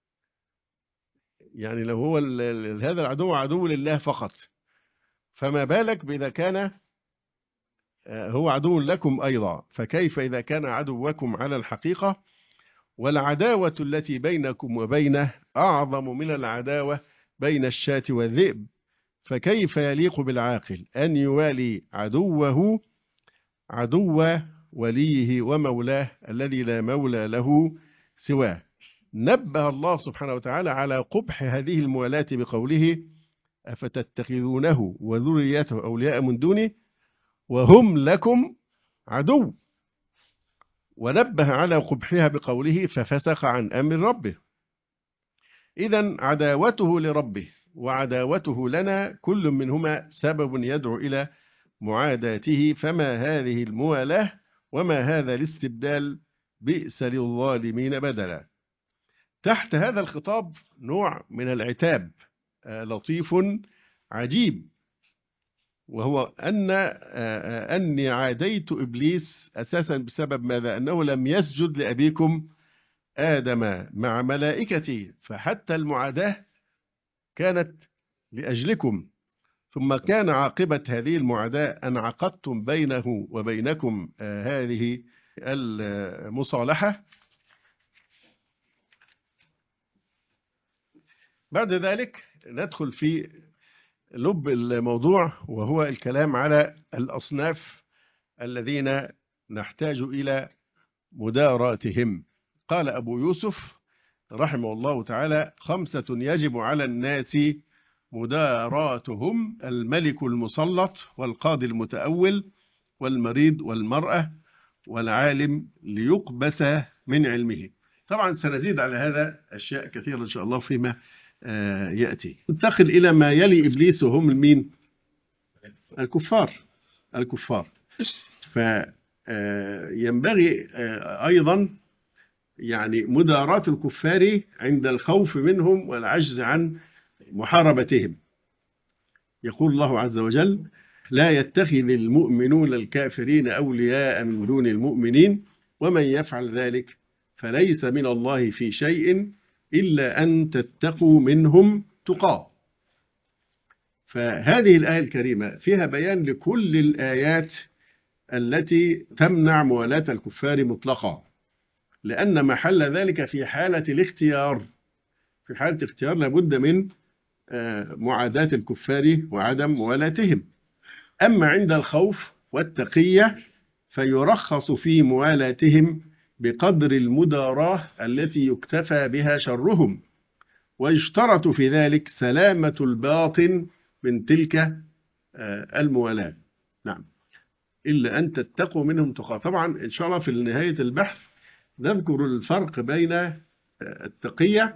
يعني لو هو هذا العدو عدو لله فقط، فما بالك بإذا كان هو عدو لكم أيضا، فكيف إذا كان عدوكم على الحقيقة؟ والعداوة التي بينكم وبينه أعظم من العداوة بين الشاة والذئب، فكيف يليق بالعاقل أن يوالي عدوه عدو وليه ومولاه الذي لا مولى له سواه؟ نبه الله سبحانه وتعالى على قبح هذه الموالاة بقوله: أفتتخذونه وذريته أولياء من دونه وهم لكم عدو. ونبه على قبحها بقوله: ففسق عن أمر ربه. إذن عداوته لربه وعداوته لنا كل منهما سبب يدعو إلى معاداته، فما هذه الموالاة وما هذا الاستبدال، بئس للظالمين بدلا. تحت هذا الخطاب نوع من العتاب لطيف عجيب، وهو أن أني عاديت إبليس أساسا بسبب ماذا؟ أنه لم يسجد لأبيكم آدم مع ملائكته، فحتى المعاداة كانت لأجلكم، ثم كان عاقبة هذه المعاداة أن عقدتم بينه وبينكم هذه المصالحة. بعد ذلك ندخل في لب الموضوع، وهو الكلام على الأصناف الذين نحتاج إلى مداراتهم. قال أبو يوسف رحمه الله تعالى: خمسة يجب على الناس مداراتهم: الملك المسلط، والقاضي المتأول، والمريض، والمرأة، والعالم ليقبس من علمه. طبعا سنزيد على هذا أشياء كثيرة إن شاء الله فيما يأتي. ننتقل إلى ما يلي إبليس، وهم المين؟ الكفار. الكفار. فينبغي أيضا يعني مداراة الكفار عند الخوف منهم والعجز عن محاربتهم. يقول الله عز وجل: لا يتخذ المؤمنون الكافرين أولياء من دون المؤمنين ومن يفعل ذلك فليس من الله في شيء إلا أن تتقوا منهم تقاه. فهذه الآية الكريمة فيها بيان لكل الآيات التي تمنع موالاة الكفار مطلقا، لأن محل ذلك في حالة الاختيار. في حالة الاختيار لابد من معاداة الكفار وعدم موالاتهم. أما عند الخوف والتقية فيرخص في موالاتهم بقدر المداراة التي يكتفى بها شرهم، ويشترط في ذلك سلامة الباطن من تلك الموالاة. نعم، إلا أن تتقوا منهم تقى. طبعا إن شاء الله في نهاية البحث نذكر الفرق بين التقية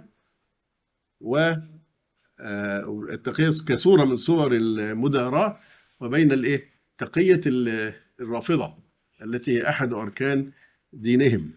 والتقية كصورة من صور المداراة، وبين الإيه؟ تقية الرافضة التي هي أحد أركان دينهم.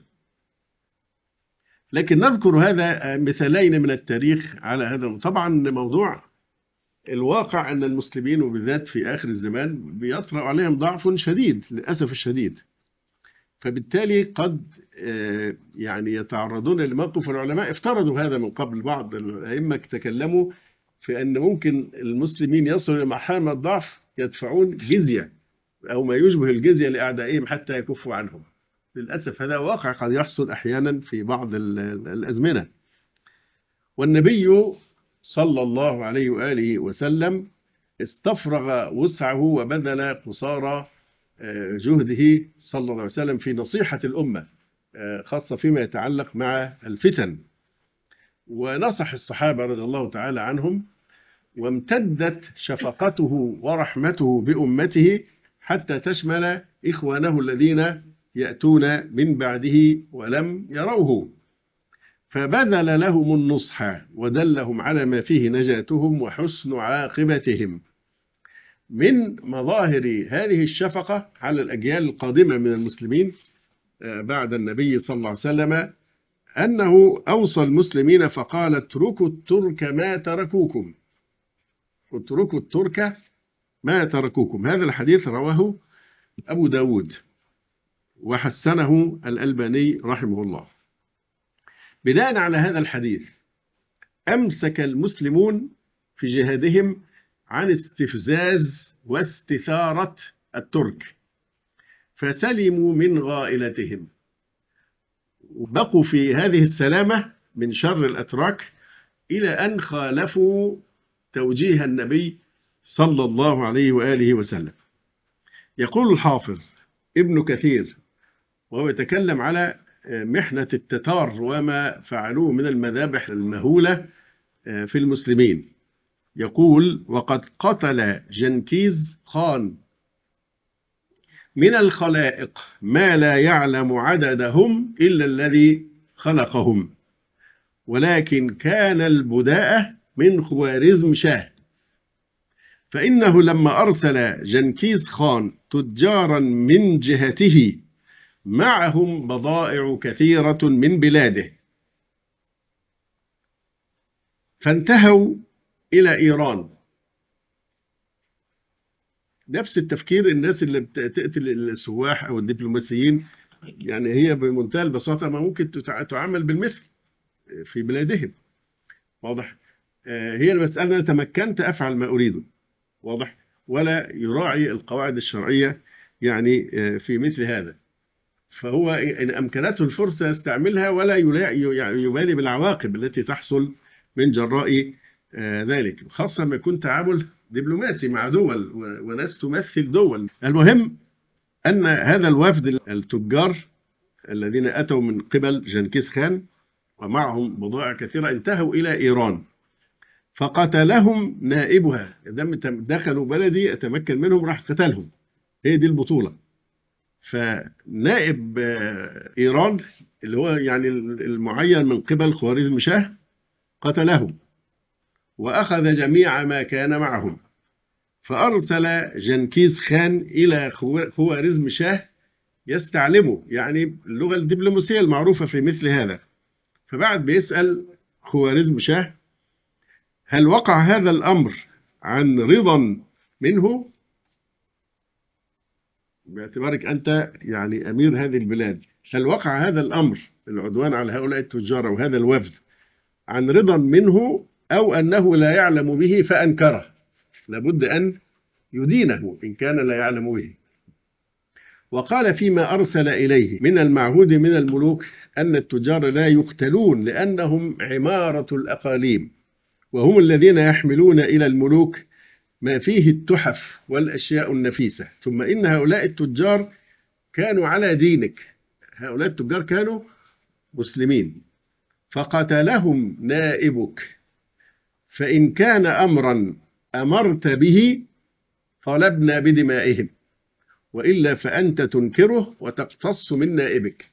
لكن نذكر هذا مثالين من التاريخ على هذا. طبعا موضوع الواقع أن المسلمين وبالذات في آخر الزمان بيطرأ عليهم ضعف شديد للأسف الشديد، فبالتالي قد يعني يتعرضون لموقف. العلماء افترضوا هذا من قبل، بعض الأئمة تكلموا في أن ممكن المسلمين يصلوا إلى مرحلة من الضعف يدفعون جزية أو ما يشبه الجزية لأعدائهم حتى يكفوا عنهم. للأسف هذا واقع قد يحصل أحيانا في بعض الأزمنة. والنبي صلى الله عليه وآله وسلم استفرغ وسعه وبذل قصارى جهده صلى الله عليه وسلم في نصيحة الأمة، خاصة فيما يتعلق مع الفتن، ونصح الصحابة رضي الله تعالى عنهم، وامتدت شفقته ورحمته بأمته حتى تشمل إخوانه الذين يأتون من بعده ولم يروه، فبذل لهم النصح ودلهم على ما فيه نجاتهم وحسن عاقبتهم. من مظاهر هذه الشفقة على الأجيال القادمة من المسلمين بعد النبي صلى الله عليه وسلم أنه أوصى المسلمين فقال اتركوا الترك ما تركوكم، اتركوا الترك ما تركوكم. هذا الحديث رواه أبو داود وحسنه الألباني رحمه الله. بناء على هذا الحديث أمسك المسلمون في جهادهم عن استفزاز واستثارة الترك، فسلموا من غائلتهم، وبقوا في هذه السلامة من شر الأتراك إلى أن خالفوا توجيه النبي صلى الله عليه وآله وسلم. يقول الحافظ ابن كثير وهو يتكلم على محنة التتار وما فعلوه من المذابح المهولة في المسلمين، يقول: وقد قتل جنكيز خان من الخلائق ما لا يعلم عددهم إلا الذي خلقهم، ولكن كان البداءة من خوارزم شاه، فإنه لما أرسل جنكيز خان تجارا من جهته معهم بضائع كثيرة من بلاده، فانتهوا إلى إيران. نفس التفكير الناس اللي بتقتل السواح أو الدبلوماسيين، يعني هي بمنتهى البساطة ما ممكن تعامل بالمثل في بلادهم. واضح؟ هي المسألة أنا تمكنت أفعل ما أريده، واضح، ولا يراعي القواعد الشرعية يعني في مثل هذا. فهو إن أمكنته الفرصة يستعملها ولا يبالي بالعواقب التي تحصل من جراء ذلك، خاصة ما يكون تعامل دبلوماسي مع دول وناس تمثل دول. المهم أن هذا الوفد التجار الذين أتوا من قبل جنكيز خان ومعهم بضائع كثيرة انتهوا إلى إيران، فقتلهم نائبها. دخلوا بلدي أتمكن منهم راح قتلهم، هي دي البطولة. فنائب إيران اللي هو يعني المعين من قبل خوارزم شاه قتلهم وأخذ جميع ما كان معهم، فأرسل جنكيز خان إلى خوارزم شاه يستعلمه، يعني اللغة الدبلوماسية المعروفة في مثل هذا. فبعد بيسأل خوارزم شاه: هل وقع هذا الأمر عن رضا منه؟ باعتبارك أنت يعني أمير هذه البلاد، هل وقع هذا الأمر العدوان على هؤلاء التجار وهذا الوفد عن رضا منه أو أنه لا يعلم به فأنكره؟ لابد أن يدينه إن كان لا يعلم به. وقال فيما أرسل إليه: من المعهود من الملوك أن التجار لا يقتلون لأنهم عمارة الأقاليم، وهم الذين يحملون إلى الملوك ما فيه التحف والأشياء النفيسة، ثم إن هؤلاء التجار كانوا على دينك، هؤلاء التجار كانوا مسلمين، فقتلهم نائبك، فإن كان أمرا أمرت به طلبنا بدمائهم، وإلا فأنت تنكره وتقتص من نائبك.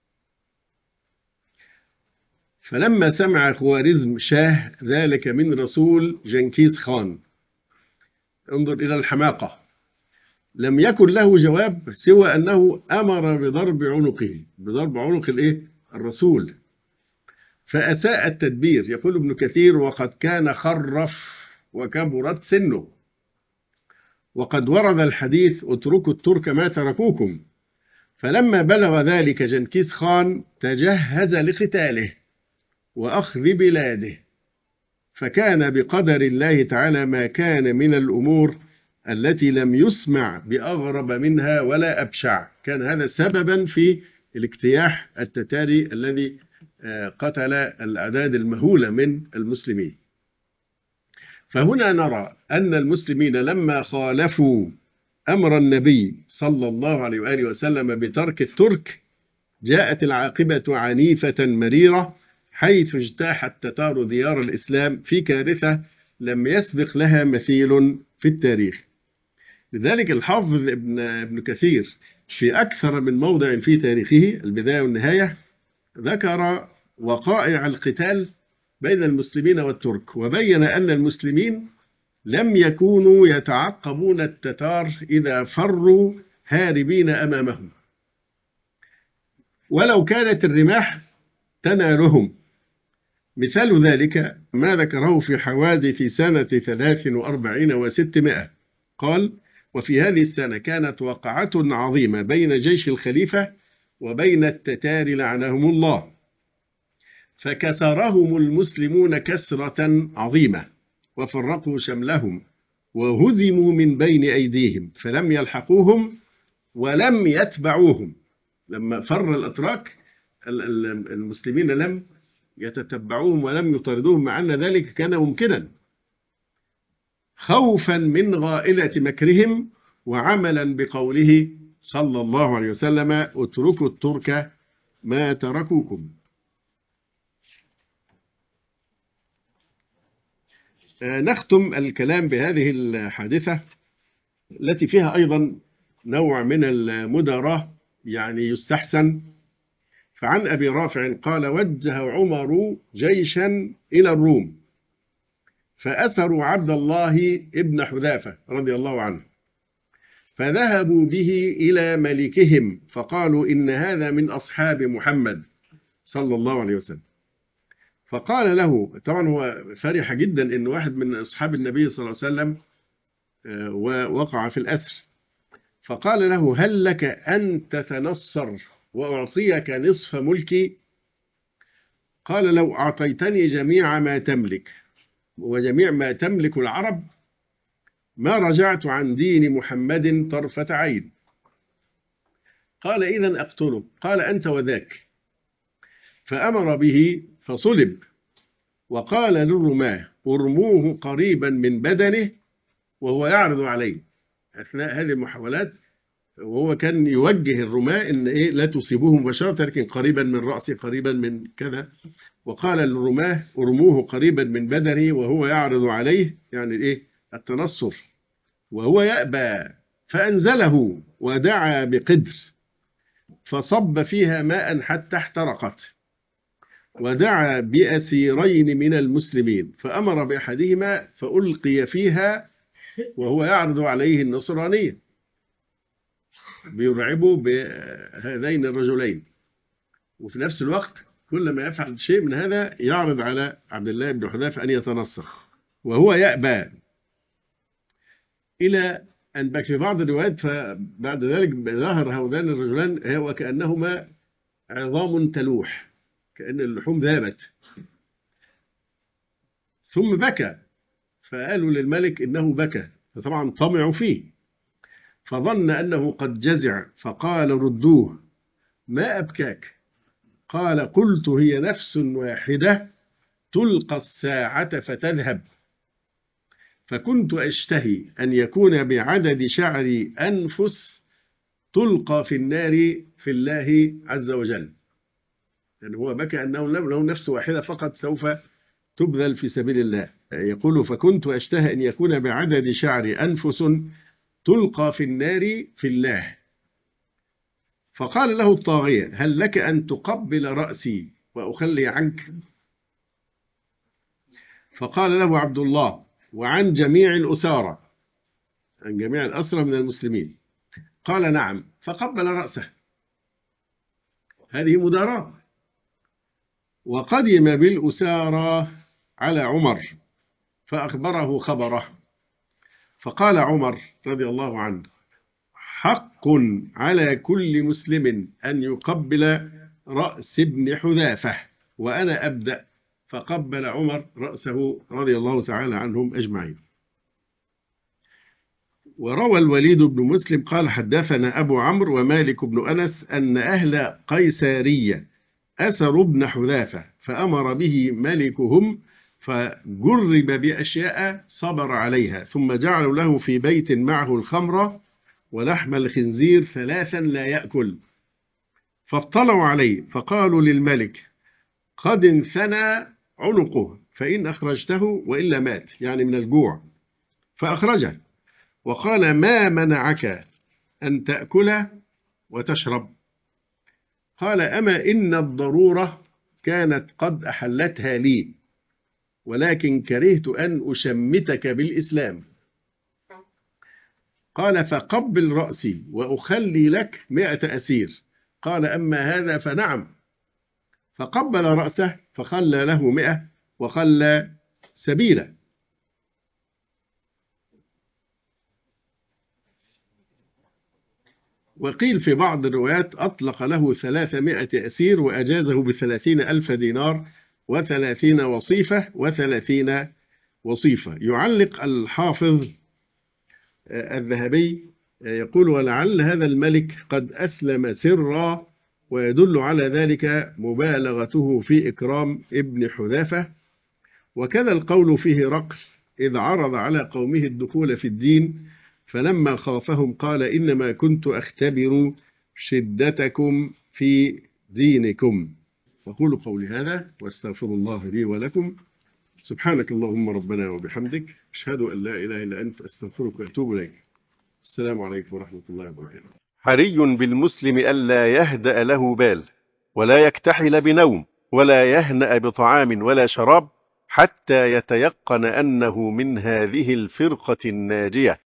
فلما سمع خوارزم شاه ذلك من رسول جنكيز خان، انظر إلى الحماقة، لم يكن له جواب سوى أنه أمر بضرب عنقه، بضرب عنق الإيه؟ الرسول. فأساء التدبير. يقول ابن كثير: وقد كان خرف وكبرت سنه، وقد ورد الحديث: اتركوا الترك ما تركوكم. فلما بلغ ذلك جنكيز خان تجهز لقتاله وأخذ بلاده، فكان بقدر الله تعالى ما كان من الأمور التي لم يسمع بأغرب منها ولا أبشع. كان هذا سببا في الاجتياح التتاري الذي قتل الأعداد المهولة من المسلمين. فهنا نرى أن المسلمين لما خالفوا أمر النبي صلى الله عليه وآله وسلم بترك الترك جاءت العاقبة عنيفة مريرة، حيث اجتاح التتار ديار الإسلام في كارثة لم يسبق لها مثيل في التاريخ. لذلك الحافظ ابن, ابن كثير في أكثر من موضع في تاريخه البداية والنهاية ذكر وقائع القتال بين المسلمين والترك، وبين أن المسلمين لم يكونوا يتعقبون التتار إذا فروا هاربين أمامهم، ولو كانت الرماح تنالهم. مثال ذلك ما ذكره في حوادث سنة ثلاث وأربعين وستمائة، قال: وفي هذه السنة كانت وقعة عظيمة بين جيش الخليفة وبين التتار لعنهم الله، فكسرهم المسلمون كسرة عظيمة وفرقوا شملهم وهزموا من بين أيديهم فلم يلحقوهم ولم يتبعوهم. لما فر الأتراك المسلمين لم يتتبعوهم ولم يطاردوهم، مع أن ذلك كان ممكنا، خوفا من غائلة مكرهم وعملا بقوله صلى الله عليه وسلم: اتركوا الترك ما تركوكم. نختم الكلام بهذه الحادثة التي فيها أيضا نوع من المداراة، يعني يستحسن. فعن أبي رافع قال: وجه عمر جيشا إلى الروم فأسروا عبد الله ابن حذافة رضي الله عنه، فذهبوا به إلى ملكهم فقالوا: إن هذا من أصحاب محمد صلى الله عليه وسلم. فقال له، طبعا هو فرح جدا إن واحد من أصحاب النبي صلى الله عليه وسلم ووقع في الأسر، فقال له: هل لك أن تتنصر وأعطيك نصف ملكي؟ قال: لو أعطيتني جميع ما تملك وجميع ما تملك العرب ما رجعت عن دين محمد طرفة عين. قال: إذن أقتله. قال: أنت وذاك. فأمر به فصلب، وقال للرماة: ارموه قريبا من بدنه وهو يعرض عليه. أثناء هذه المحاولات وهو كان يوجه الرماة إن إيه لا تصيبوه مباشرة، لكن قريبا من رأسه، قريبا من كذا. وقال للرماة: ارموه قريبا من بدنه وهو يعرض عليه، يعني إيه التنصر، وهو يأبى. فأنزله ودعا بقدر فصب فيها ماء حتى احترقت، ودعا بأسيرين من المسلمين فأمر بأحدهما فألقي فيها وهو يعرض عليه النصرانية، بيرعبوا بهذين الرجلين، وفي نفس الوقت كل ما يفعل شيء من هذا يعرض على عبد الله بن حذافة أن يتنصر وهو يأبى. إلى أن بقى في بعض الروايات فبعد ذلك ظهر هذان الرجلان وكأنهما عظام تلوح، كأن اللحوم ذابت. ثم بكى، فقالوا للملك إنه بكى، فطبعا طمعوا فيه، فظن أنه قد جزع فقال: ردوه. ما أبكاك؟ قال: قلت هي نفس واحدة تلقى الساعة فتذهب، فكنت أشتهي أن يكون بعدد شعري أنفس تلقى في النار في الله عز وجل. يعني هو بكى أنه له نفس واحدة فقط سوف تبذل في سبيل الله. يقول: فكنت أشتهي أن يكون بعدد شعري أنفس تلقى في النار في الله. فقال له الطاغية: هل لك أن تقبل رأسي وأخلي عنك؟ فقال له عبد الله: وعن جميع الأسارى، عن جميع الأسرى من المسلمين. قال: نعم. فقبل رأسه. هذه مداراة. وقدم بالأسارى على عمر فأخبره خبره، فقال عمر رضي الله عنه: حق على كل مسلم أن يقبل رأس ابن حذافة وأنا أبدأ. فقبل عمر رأسه رضي الله تعالى عنهم أجمعين. وروى الوليد بن مسلم قال: حدثنا أبو عمرو ومالك بن أنس أن أهل قيسارية أسروا ابن حذافة فأمر به ملكهم فجرب بأشياء صبر عليها، ثم جعلوا له في بيت معه الخمر ولحم الخنزير ثلاثا لا يأكل. فاطلعوا عليه فقالوا للملك: قد انثنى عنقه فإن أخرجته وإلا مات، يعني من الجوع. فأخرجه وقال: ما منعك أن تأكل وتشرب؟ قال: أما إن الضرورة كانت قد أحلتها لي، ولكن كرهت أن أشمتك بالإسلام. قال: فقبل رأسي وأخلي لك مئة أسير. قال: أما هذا فنعم. فقبل رأسه فخلى له مئة وخلى سبيله. وقيل في بعض الروايات أطلق له ثلاثمائة أسير وأجازه بثلاثين ألف دينار وثلاثين وصيفة وثلاثين وصيفة. يعلق الحافظ الذهبي يقول: ولعل هذا الملك قد أسلم سرا، ويدل على ذلك مبالغته في إكرام ابن حذافة. وكذا القول فيه رقل، إذ عرض على قومه الدخول في الدين فلما خافهم قال: إنما كنت أختبر شدتكم في دينكم. فقولوا قولي هذا واستغفر الله لي ولكم. سبحانك اللهم ربنا وبحمدك، أشهد أن لا إله إلا أنت، أستغفرك وأتوب إليك. السلام عليكم ورحمة الله وبركاته. حري بالمسلم ألا يهدأ له بال، ولا يكتحل بنوم، ولا يهنأ بطعام ولا شراب، حتى يتيقن أنه من هذه الفرقة الناجية.